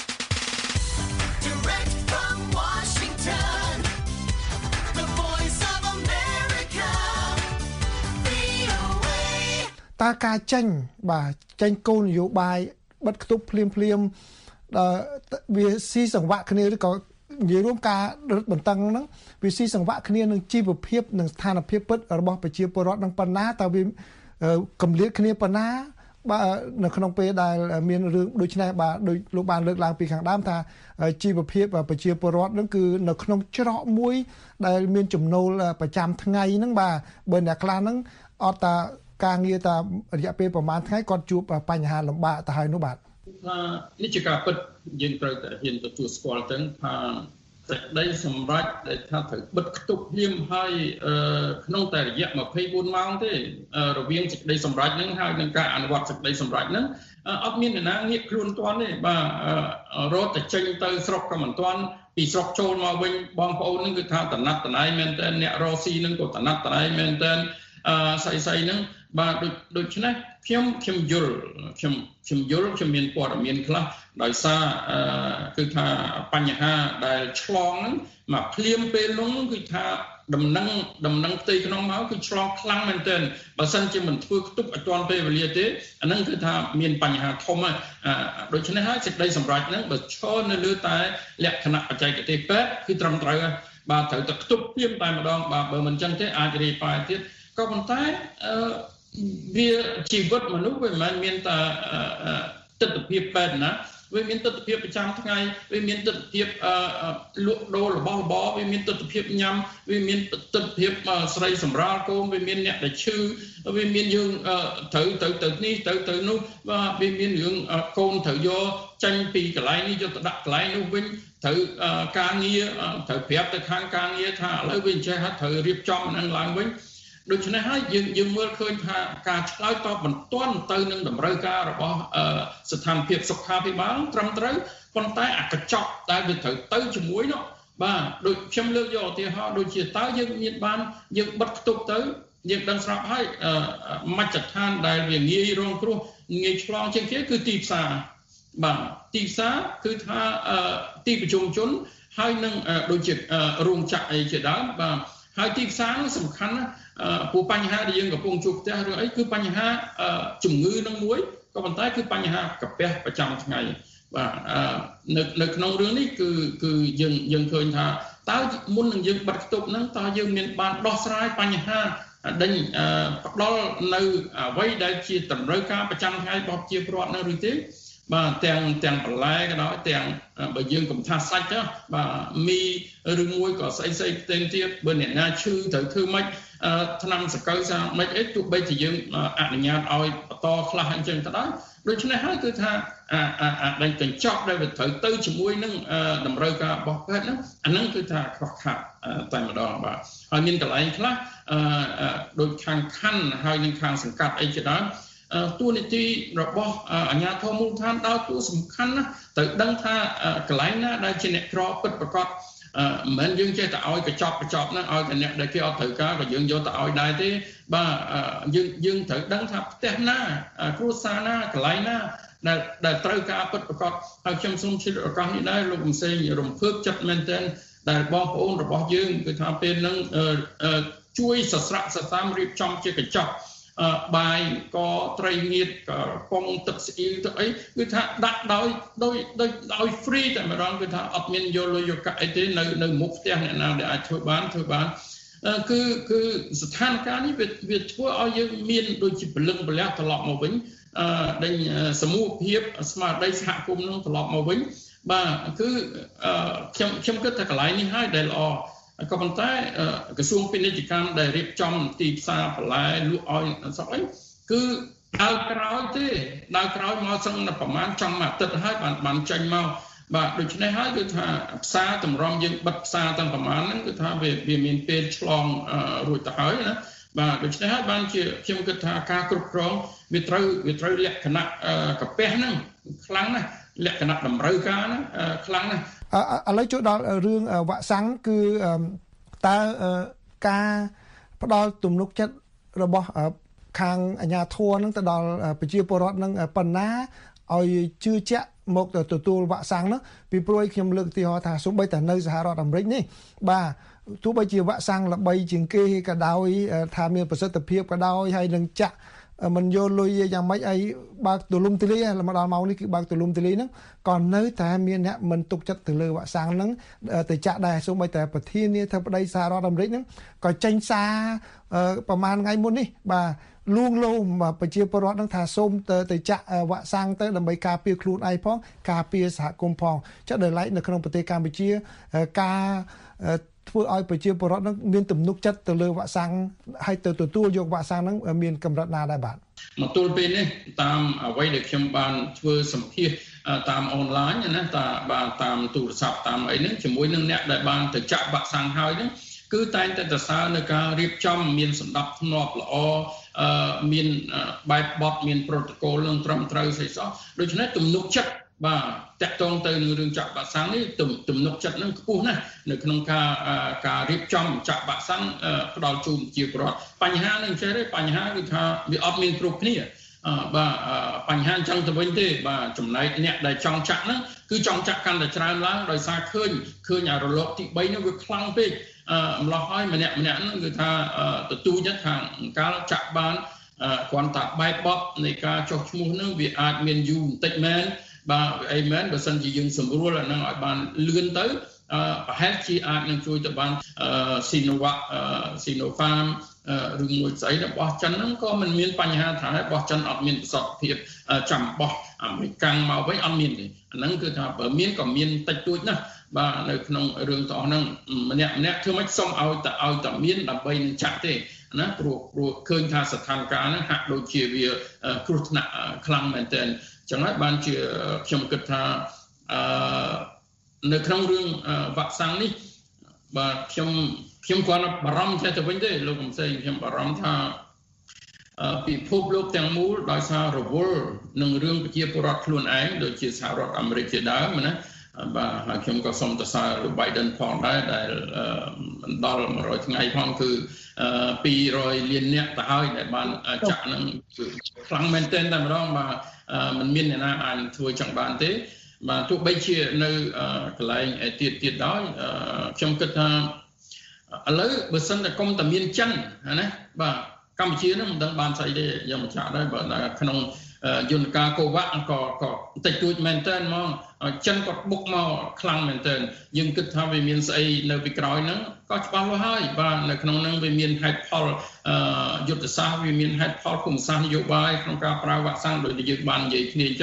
S14: តើការចេញគោលនយោបាយបិទគប់ភ្លាមវាស៊ីសង្វាក់គ្នាឬក៏និយាយរួមការរឹតបន្តឹងហ្នឹងវាស៊ីសង្វាក់គ្នានឹងជីវភាពនិងស្ថានភាពពិតរបស់ប្រជាពលរដ្ឋនឹងប៉ុណ្ណាតើវាកម្លាតគ្នាប៉ុណ្ណាបាទនៅក្នុងពេលដែលមានរឿងដូចនេះបាទដោយលោកបានលើកឡើងពីខាងដើមថាជីវភាពប្រជាពលរដ្ឋហ្នឹងគឺនៅក្នុងច្រកមួយដែលមានចំណូលប្រចាំថ្ងៃហ្នឹងបាទបើអ្នកខ្លះហ្នឹងអត់តាការងារតារយៈពេលប្រហែលថ្ងៃគាត់ជួបបញ្ហាលំបាកទៅហើយនោះបាទ
S15: នេះជាការពិតយើងត្រូវតែហ៊ានទទួលស្គាល់ទៅថាសេចក្តីសម្រេចដែលថាត្រូវបិទគប់ភ្លាមហើយក្នុងតែរយៈ24ម៉ោងទេរវាងសេចក្តីសម្រេចហ្នឹងហើយនឹងការអនុវត្តសេចក្តីសម្រេចហ្នឹងអត់មានអ្នកណាងាកខ្លួនទាន់ទេបាទរត់តែចេញទៅស្រុកក៏មិនទាន់ពីស្រុកចូលមកវិញបងប្អូនហ្នឹងគឺថាតណាត់តណៃមែនតើអ្នករស់ស៊ីហ្នឹងក៏តណាត់តណៃមែនតើស្អីហ្នឹងបាទដូច្នេះខ្ញុំយល់ខ្ញុំមានព័ត៌មានខ្លះដោយសារគឺថាបញ្ហាដែលឆ្លងហ្នឹងមកភ្លាមពេលនោះគឺថាដំណឹងផ្ទៃក្នុងមកគឺឆ្លងខ្លាំងមែនទែនបើសិនជាមិនធ្វើខ្ទប់ឲ្យទាន់ពេលវេលាទេអាហ្នឹងគឺថាមានបញ្ហាធំហើយដូច្នេះហើយសេចក្តីសម្រេចហ្នឹងបើឈរនៅលើតែលក្ខណៈបច្ចេកទេសពេទ្យគឺត្រឹមត្រូវហើយបាទត្រូវតែខ្ទប់ភ្លាមតែម្ដងបាទបើមិនចឹងទេអាចរាយប៉ាយទៀតក៏ប៉ុន្តែវាជីវិតមនុស្សវាមិនមែនមានតែទិដ្ឋភាពពេទ្យណាវាមានទិដ្ឋភាពប្រចាំថ្ងៃវាមានទិដ្ឋភាពលក់ដូររបស់របរវាមានទិដ្ឋភាពញ៉ាំវាមានទិដ្ឋភាពស្រីសម្រាលកូនវាមានអ្នកដែលឈឺវាមានយើងត្រូវទៅនេះទៅនោះវាមានរឿងកូនត្រូវយកចេញពីកន្លែងនេះយកទៅដាក់កន្លែងនោះវិញត្រូវការងារត្រូវប្រាប់ទៅខាងការងារថាឥឡូវវាអញ្ចេះត្រូវរៀបចំហ្នឹងឡើងវិញដូច្នេះហើយយើងមើលឃើញថាការឆ្លើយតបបន្ទាន់ទៅនឹងតម្រូវការរបស់ស្ថានភាពសុខាភិបាលត្រឹមត្រូវប៉ុន្តែអាកញ្ចក់ដែលវាត្រូវទៅជាមួយនោះបាទដូចខ្ញុំលើកយកឧទាហរណ៍ដូចជាតើយើងមានបានយើងបិទខ្ទប់ទៅយើងដឹងស្រាប់ហើយមជ្ឈដ្ឋានដែលវាងាយរងគ្រោះងាយឆ្លងជាងគេគឺទីផ្សារបាទទីផ្សារគឺថាទីប្រជុំជនហើយនឹងដូចជារោងចក្រអីជាដើមបាទហើយទីផ្សារនោះសំខាន់ណាព្រោះបញ្ហាដែលយើងកំពុងជួបផ្ទះរឿងអីគឺបញ្ហាជំងឺនឹងមួយក៏ប៉ុន្តែគឺបញ្ហាកាពះប្រចាំថ្ងៃបាទនៅក្នុងរឿងនេះគឺយើងឃើញថាតើមុននឹងយើងបិទគប់ហ្នឹងតើយើងមានបានដោះស្រាយបញ្ហាដែលផ្ដល់នៅអ្វីដែលជាតម្រូវការប្រចាំថ្ងៃរបស់ប្រជាពលរដ្ឋនៅឬទេបាទទាំងបន្លែក៏ដោយទាំងបើយើងកំថាសាច់ទៅបាទមីឬមួយក៏ស្អីផ្សេងទៀតបើអ្នកណាឈឺត្រូវធ្វើម៉េចថ្នាំសង្កូវសាម៉េចអីទោះបីជាយើងអនុញ្ញាតឲ្យបន្តខ្លះអញ្ចឹងទៅដែរដូច្នេះហើយគឺថាដែលកញ្ចក់ដែលវាត្រូវទៅជាមួយនឹងតម្រូវការរបស់ពេទ្យហ្នឹងអាហ្នឹងគឺថាខ្វះខាតតែម្ដងបាទហើយមានកន្លែងខ្លះដូចខាងខណ្ឌហើយនឹងខាងសង្កាត់អីជាដើមតួនាទីរបស់អាជ្ញាធរមូលដ្ឋានដើរតួសំខាន់ណាស់ត្រូវដឹងថាកន្លែងណាដែលជាអ្នកក្រពិតប្រាកដមិនមែនយើងចេះតែឲ្យកញ្ចប់ហ្នឹងឲ្យតែអ្នកដែលគេអត់ត្រូវការក៏យើងយកទៅឲ្យដែរទេបាទយើងត្រូវដឹងថាផ្ទះណាគ្រួសារណាកន្លែងណាដែលត្រូវការពិតប្រាកដហើយខ្ញុំសូមជម្រាបឱកាសនេះដែរលោកកំសែងរំភើបចិត្តមែនទែនដែលបងប្អូនរបស់យើងគឺថាពេលហ្នឹងជួយសស្រាក់សតាមរៀបចំជាកញ្ចក់បាយក៏ត្រីងៀតក៏ពងទឹកស្អ៊ីវទៅអីគឺថាដាក់ដោយ free តែម្ដងគឺថាអត់មានយកលុយយកកាក់អីទេនៅមុខផ្ទះអ្នកណាដែលអាចធ្វើបានគឺស្ថានភាពនេះវាធ្វើឲ្យយើងមានដូចជាពលឹងពលះត្រឡប់មកវិញដេញសមូហភាពស្មារតីសហគមន៍នឹងត្រឡប់មកវិញបាទគឺខ្ញុំគិតថាកន្លែងនេះហើយដែលល្អក៏ប៉ុន្តែក្រសួងពាណិជ្ជកម្មដែលរៀបចំទីផ្សារបន្លែលក់ឲ្យសក់អីគឺដើរក្រោយមកសឹងតែប្រហែលចំមួយអាទិត្យហើយបានចេញមកបាទដូច្នេះហើយគឺថាផ្សារតម្រាំយើងបិទផ្សារទាំងប្រហែលហ្នឹងគឺថាវាមានពេលឆ្លងរួចទៅហើយណាបាទដូច្នេះហើយបានជាខ្ញុំគិតថាការគ្រប់គ្រងវាត្រូវលក្ខណៈកាពះហ្នឹងខ្លាំងណាស់លក្ខណៈតម្រូវការហ្នឹងខ្លាំងណាស់
S14: ឥឡូវចូលដល់រឿងវ៉ាក់សាំងគឺតើការផ្ដល់ទំនុកចិត្តរបស់ខាងអាជ្ញាធរហ្នឹងទៅដល់ប្រជាពលរដ្ឋហ្នឹងប៉ុណ្ណាឲ្យជឿជាក់មកទទួលវ៉ាក់សាំងនោះពីព្រោះខ្ញុំលើកឧទាហរណ៍ថាសូម្បីតែនៅសហរដ្ឋអាមេរិកនេះបាទទោះបីជាវ៉ាក់សាំងល្បីជាងគេក៏ដោយថាមានប្រសិទ្ធភាពក៏ដោយហើយនឹងចាក់មិនយកលុយយ៉ាងម៉េចអីបើកទូលំទូលាយមកដល់ម៉ោងនេះគឺបើកទូលំទូលាយហ្នឹងក៏នៅតែមានអ្នកមិនទុកចិត្តទៅលើវ៉ាក់សាំងហ្នឹងទៅចាក់ដែរសូម្បីតែប្រធានាធិបតីសហរដ្ឋអាមេរិកហ្នឹងក៏ចេញសារប្រហែលថ្ងៃមុននេះបាទលួងលោមប្រជាពលរដ្ឋនឹងថាសូមទៅចាក់វ៉ាក់សាំងទៅដើម្បីការពារខ្លួនឯងផងការពារសហគមន៍ផងចាក់ដោយឡែកនៅក្នុងប្រទេសកម្ពុជាការធ្វើឲ្យប្រជាពលរដ្ឋនឹងមានទំនុកចិត្តទៅលើវ៉ាក់សាំងហើយទៅទទួលយកវ៉ាក់សាំងនឹងមានកម្រិតណាដែរបាទ
S15: មកទល់ពេលនេះតាមអ្វីដែលខ្ញុំបានធ្វើសម្ភាសតាមអនឡាញណាតាមទូរស័ព្ទតាមអីហ្នឹងជាមួយនឹងអ្នកដែលបានទៅចាក់វ៉ាក់សាំងហើយហ្នឹងគឺតែងតែសរសើរនៅការរៀបចំមានសណ្ដាប់ធ្នាប់ល្អមានបែបបទមានប្រូតូកូលនឹងត្រឹមត្រូវស្អីសោះដូច្នេះទំនុកចិត្តបាទតាក់ទងទៅនឹងរឿងចាក់វ៉ាក់សាំងនេះទំនុកចិត្តនឹងខ្ពស់ណាស់នៅក្នុងការរៀបចំចាក់វ៉ាក់សាំងផ្ដល់ជូនជាពលរដ្ឋបញ្ហានឹងចេះទេបញ្ហាគឺថាវាអត់មានគ្រប់គ្នាបាទបញ្ហាអញ្ចឹងទៅវិញទេបាទចំណែកអ្នកដែលចង់ចាក់ហ្នឹងគឺចង់ចាក់កាន់តែច្រើនឡើងដោយសារឃើញអារលកទី3នោះវាខ្លាំងពេកម្លោះហើយម្នាក់ហ្នឹងគឺថាទទួលថាកាលចាក់បានគ្រាន់តែបែបបទនៃការចុះឈ្មោះហ្នឹងវាអាចមានយូរបន្តិចមែនបាទអីមែនបើសិនជាយើងសម្រួលអាហ្នឹងឲ្យបានលឿនទៅប្រហែលជាអាចនឹងជួយទៅបានSinopharm ឬមួយស្អីរបស់ចិនហ្នឹងក៏មិនមានបញ្ហាថារបស់ចិនអត់មានប្រសិទ្ធភាពចាំរបស់អាមេរិកមកវិញអត់មានទេអាហ្នឹងគឺថាបើមានក៏មានតិចតួចណាស់បាទនៅក្នុងរឿងទាំងអស់ហ្នឹងម្នាក់ធ្វើម៉េចសុំឲ្យតែមានដើម្បីនឹងចាក់ទេណាព្រោះឃើញថាស្ថានភាពហ្នឹងហាក់ដូចជាវាគ្រោះថ្នាក់ខ្លាំងមែនទែនចឹងហើយបានជាខ្ញុំគិតថានៅក្នុងរឿងវ៉ាក់សាំងនេះបាទខ្ញុំគ្រាន់តែបារម្ភតែទៅវិញទេលោកកំសែងខ្ញុំបារម្ភថាពិភពលោកទាំងមូលដោយសាររវល់នឹងរឿងប្រជាពលរដ្ឋខ្លួនឯងដូចជាសហរដ្ឋអាមេរិកជាដើមណាបាទហើយខ្ញុំក៏សូមសរសើរលោក Biden ផងដែរដែលដល់100ថ្ងៃផងគឺ200លាននាក់ទៅហើយដែលបានចាក់នឹងគឺខ្លាំងមែនទែនតែម្ដងបាទមិនមានអ្នកណាអាចធ្វើចឹងបានទេបាទទោះបីជានៅកន្លែងទៀតដោយខ្ញុំគិតថាឥឡូវបើសិនតែកុំតែមានចិនណាបាទកម្ពុជានឹងមិនដឹងបានស្អីទេយកមកចាក់ដែរបើក្នុងយន្តការកូវ៉ាក់ក៏តិចតួចមែនទែនមកចិនក៏បុកមកខ្លាំងមែនទែនយើងគិតថាវាមានស្អីនៅពីក្រោយហ្នឹងក៏ច្បាស់លាស់ហើយបាទនៅក្នុងហ្នឹងវាមានហេតុផលយុទ្ធសាស្ត្រវាមានហេតុផលគុំសាស្ត្រនយោបាយក្នុងការប្រើវ៉ាក់សាំងដោយយើងបាននិយាយគ្នាអញ្ចឹង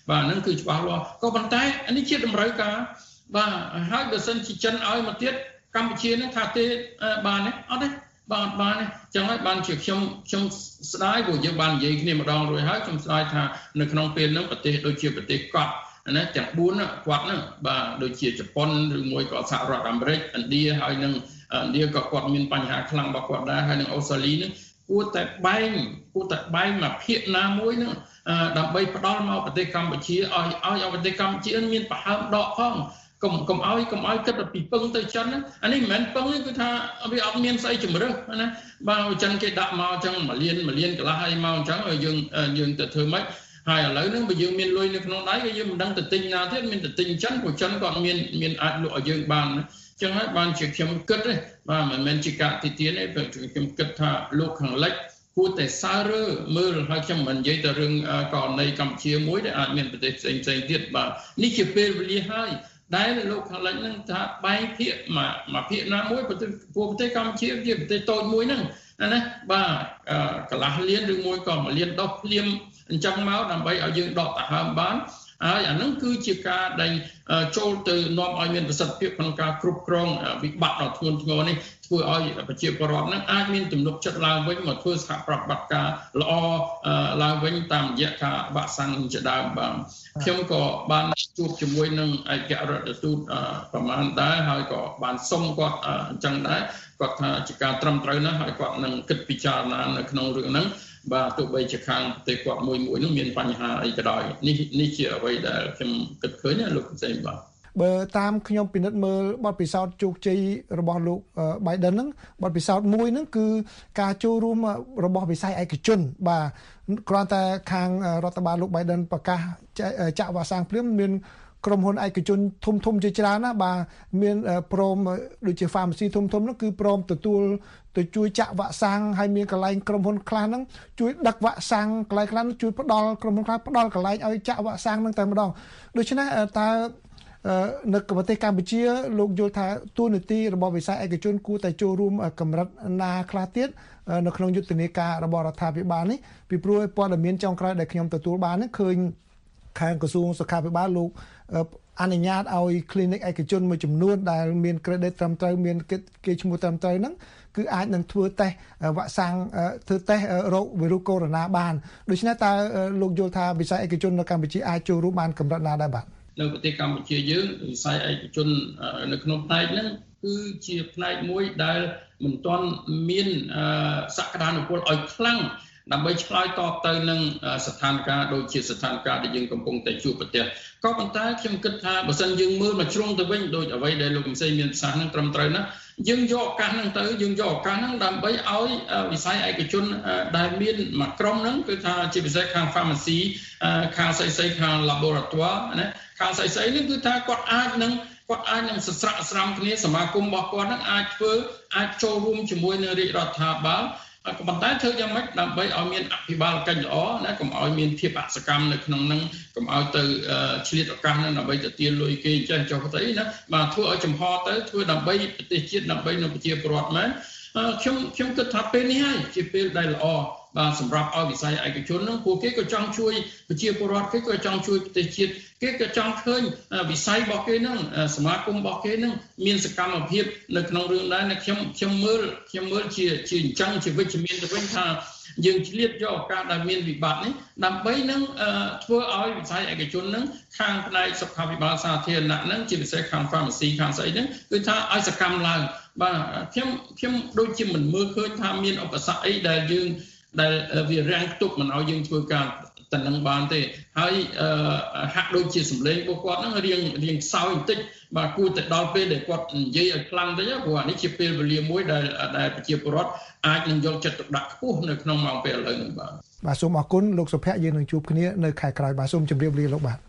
S15: បាទហ្នឹងគឺច្បាស់លាស់ក៏ប៉ុន្តែនេះជាតម្រូវការបាទហើយបើសិនជាចិនឲ្យមកទៀតកម្ពុជាហ្នឹងថាទេបានទេអត់ទេបាទបានទេចឹងហើយបានជាខ្ញុំស្ដាយព្រោះយើងបាននិយាយគ្នាម្ដងរួចហើយខ្ញុំស្ដាយថានៅក្នុងពេលហ្នឹងប្រទេសដូចជាប្រទេសកោះណាទាំង4គាត់ហ្នឹងបាទដូចជាជប៉ុនឬមួយក៏សហរដ្ឋអាមេរិកឥណ្ឌាហើយនឹងឥណ្ឌាក៏គាត់មានបញ្ហាខ្លាំងរបស់គាត់ដែរហើយនឹងអូស្ត្រាលីហ្នឹងគួរតែបែងមកភាគណាមួយហ្នឹងដើម្បីផ្ដល់មកប្រទេសកម្ពុជាឲ្យប្រទេសកម្ពុជាមានប្រហើមដកផងកុំឲ្យគិតពីពឹងទៅចិនអានេះមិនមែនពឹងទេគឺថាវាអត់មានស្អីជំរឿសណាបើចិនគេដាក់មកអញ្ចឹង1លានកន្លះឲ្យមកអញ្ចឹងយើងទៅធ្វើម៉េចហើយឥឡូវហ្នឹងបើយើងមានលុយនៅក្នុងដៃក៏យើងមិនដឹងទៅទិញណាទៀតមានទៅទិញចិនព្រោះចិនគាត់មានអាចលក់ឲ្យយើងបានអញ្ចឹងហើយបានជាខ្ញុំគិតទេបាទមិនមែនជាកាទីទានទេខ្ញុំគិតថាលោកខាងលិចគួរតែសើរើមើលហើយខ្ញុំមិននិយាយតែរឿងករណីកម្ពុជាមួយដែលអាចមានប្រទេសផ្សេងទៀតបាទនេះជាពេលវេលាហើយដែលលោកខាងលិចហ្នឹងថាបែងភាគមកភាគណាមួយប្រទេសកម្ពុជាជាប្រទេសតូចមួយហ្នឹងណាបាទកន្លះលានឬមួយក៏1លានដុល្លារភ្លាមអញ្ចឹងមកដើម្បីឲ្យយើងដកដង្ហើមបានហើយអាហ្នឹងគឺជាការដែលចូលទៅនាំឲ្យមានប្រសិទ្ធភាពក្នុងការគ្រប់គ្រងវិបត្តិដ៏ធ្ងន់ធ្ងរនេះធ្វើឲ្យប្រជាពលរដ្ឋហ្នឹងអាចមានទំនុកចិត្តឡើងវិញមកធ្វើសហប្រតិបត្តិការល្អឡើងវិញតាមរយៈការវាក់សាំងជាដើមបាទខ្ញុំក៏បានជួបជាមួយនឹងឯករដ្ឋទូតប្រមាណដែរហើយក៏បានសុំគាត់អញ្ចឹងដែរគាត់ថាជាការត្រឹមត្រូវណាស់ហើយគាត់នឹងគិតពិចារណានៅក្នុងរឿងហ្នឹងបាទទោះបីជាខាងប្រទេសគាត់មួយនោះមានបញ្ហាអីក៏ដោយនេះជាអ្វីដែលខ្ញុំគិតឃើញណាលោកផ្សេងបាទ
S14: បើតាមខ្ញុំពិនិត្យមើលបទពិសោធន៍ជោគជ័យរបស់លោក Biden ហ្នឹងបទពិសោធន៍មួយហ្នឹងគឺការចូលរួមរបស់វិស័យឯកជនបាទគ្រាន់តែខាងរដ្ឋបាលលោក Biden ប្រកាសចាក់វ៉ាក់សាំងភ្លាមមានក្រុមហ៊ុនឯកជនធំជាច្រើនណាបាទមានព្រមដូចជា pharmacy ធំហ្នឹងគឺព្រមទទួលទៅជួយចាក់វ៉ាក់សាំងហើយមានកន្លែងក្រុមហ៊ុនខ្លះហ្នឹងជួយដឹកវ៉ាក់សាំងកន្លែងខ្លះជួយផ្ដល់ក្រុមហ៊ុនខ្លះផ្ដល់កន្លែងឲ្យចាក់វ៉ាក់សាំងហ្នឹងតែម្ដងដូច្នេះតើនៅប្រទេសកម្ពុជាលោកយល់ថាទូនាទីរបស់វិស័យឯកជនគួរតែចូលរួមកម្រិតណាខ្លះទៀតនៅក្នុងយុទ្ធនាការរបស់រដ្ឋាភិបាលនេះពីព្រោះព័ត៌មានចុងក្រោយដែលខ្ញុំទទួលបានឃើញខាងក្រសួងសុខាភិបាលលោកអនុញ្ញាតឲ្យ clinic ឯកជនមួយចំនួនដែលមាន credit ត្រឹមត្រូវមានគេឈ្មោះត្រឹមត្រូវហ្នឹងគឺអាចនឹងធ្វើតេស្តវ៉ាក់សាំងធ្វើតេស្តរោគវីរុសកូវីដ -19 បានដូច្នេះតើលោកយល់ថាវិស័យឯកជននៅកម្ពុជាអាចចូលរួមបានកម្រិតណាដែរបាទ
S15: នៅប្រទេសកម្ពុជាយើងវិស័យឯកជននៅក្នុងផ្នែកហ្នឹងគឺជាផ្នែកមួយដែលមិនទាន់មានសក្តានុពលឲ្យខ្លាំងដើម្បីឆ្លើយតបទៅនឹងស្ថានភាពដូចជាស្ថានភាពដែលយើងកំពុងតែជួបប្រទះក៏ប៉ុន្តែខ្ញុំគិតថាបើសិនយើងមើលមកជ្រុងទៅវិញដូចអ្វីដែលលោកកំសីមានប្រសាសន៍ហ្នឹងត្រឹមត្រូវណាយើងយកឱកាសហ្នឹងដើម្បីឲ្យវិស័យឯកជនដែលមានមួយក្រុមហ្នឹងគឺថាជាពិសេសខាង pharmacy ខាងស្អីខាង laboratory ណាខាងស្អីនេះគឺថាគាត់អាចនឹងស្រាក់ស្រាំគ្នាសមាគមរបស់គាត់ហ្នឹងអាចចូលរួមជាមួយនឹងរាជរដ្ឋាភិបាលក៏ប៉ុន្តែធ្វើយ៉ាងម៉េចដើម្បីឲ្យមានអភិបាលកិច្ចល្អណាកុំឲ្យមានភាពអសកម្មនៅក្នុងហ្នឹងកុំឲ្យទៅឆ្លៀតឱកាសហ្នឹងដើម្បីទៅទាញលុយគេចេះចុះទៅណាបាទធ្វើឲ្យចំហទៅធ្វើដើម្បីប្រទេសជាតិដើម្បីនៅប្រជាពលរដ្ឋមែនខ្ញុំគិតថាពេលនេះហើយជាពេលដែលល្អបាទសម្រាប់ឲ្យវិស័យឯកជនហ្នឹងពួកគេក៏ចង់ជួយប្រជាពលរដ្ឋគេក៏ចង់ជួយប្រទេសជាតិគេក៏ចង់ឃើញវិស័យរបស់គេហ្នឹងសមាគមរបស់គេហ្នឹងមានសកម្មភាពនៅក្នុងរឿងដែរខ្ញុំមើលជាអញ្ចឹងជាវិជ្ជមានទៅវិញថាយើងឆ្លៀតយកឱកាសដែលមានវិបត្តិនេះដើម្បីនឹងធ្វើឲ្យវិស័យឯកជនហ្នឹងខាងផ្នែកសុខាភិបាលសាធារណៈហ្នឹងជាពិសេសខាង pharmacy ខាងស្អីហ្នឹងគឺថាឲ្យសកម្មឡើងបាទខ្ញុំដូចជាមិនមើលឃើញថាមានឧបសគ្គអីដែលវារាំងខ្ទប់មិនឲ្យយើងធ្វើការតែនឹងបានទេហើយហាក់ដូចជាសម្លេងរបស់គាត់ហ្នឹងរៀងខ្សោយបន្តិចបាទគួរតែដល់ពេលដែលគាត់និយាយឲ្យខ្លាំងទៅព្រោះអានេះជាពេលវេលាមួយដែលប្រជាពលរដ្ឋអាចនឹងយកចិត្តទុកដាក់ខ្ពស់នៅក្នុងម៉ោងពេលឥឡូវនេះ
S14: បាទសូមអរគុណលោកសុភ័ក្រយើងនឹងជួបគ្នានៅខែក្រោយបាទសូមជម្រាបលាលោកបាទ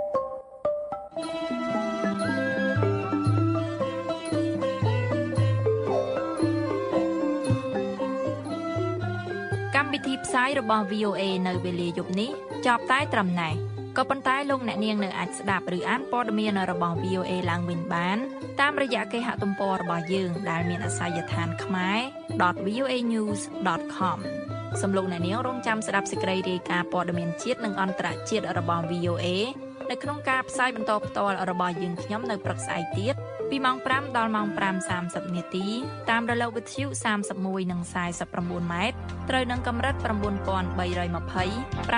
S2: ពិធីផ្សាយរបស់ VOA នៅវេលាយប់នេះចប់តែត្រឹមណេះក៏ប៉ុន្តែលោកអ្នកនាងនៅអាចស្ដាប់ឬអានព័ត៌មានរបស់ VOA ឡើងវិញបានតាមរយៈគេហទំព័ររបស់យើងដែលមានអាសយដ្ឋានខ្មែរ.voanews.com សំឡេងអ្នកនាងរងចាំស្ដាប់សេចក្តីរាយការណ៍ព័ត៌មានជាតិនិងអន្តរជាតិរបស់ VOA នៅក្នុងការផ្សាយបន្តផ្ទាល់របស់យើងខ្ញុំនៅព្រឹកស្អែកទៀតពីម៉ោង 5 ដល់ម៉ោង 5:30 នាទីតាមរលកវិទ្យុ 31 និង 49 ម៉ែត្រត្រូវនឹងកម្រិត 9320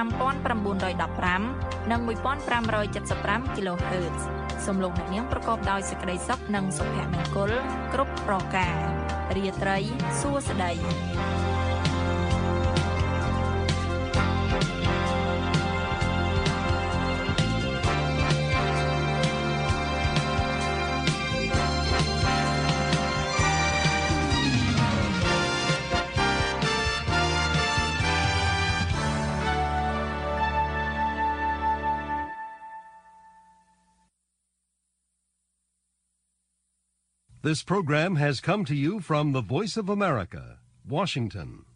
S2: 5915 និង 1575 kHz សំឡេងអ្នកនាងប្រកបដោយសេចក្តីសុខនិងសុភមង្គលគ្រប់ប្រការរាត្រីសួស្តី
S1: This program has come to you from the Voice of America, Washington.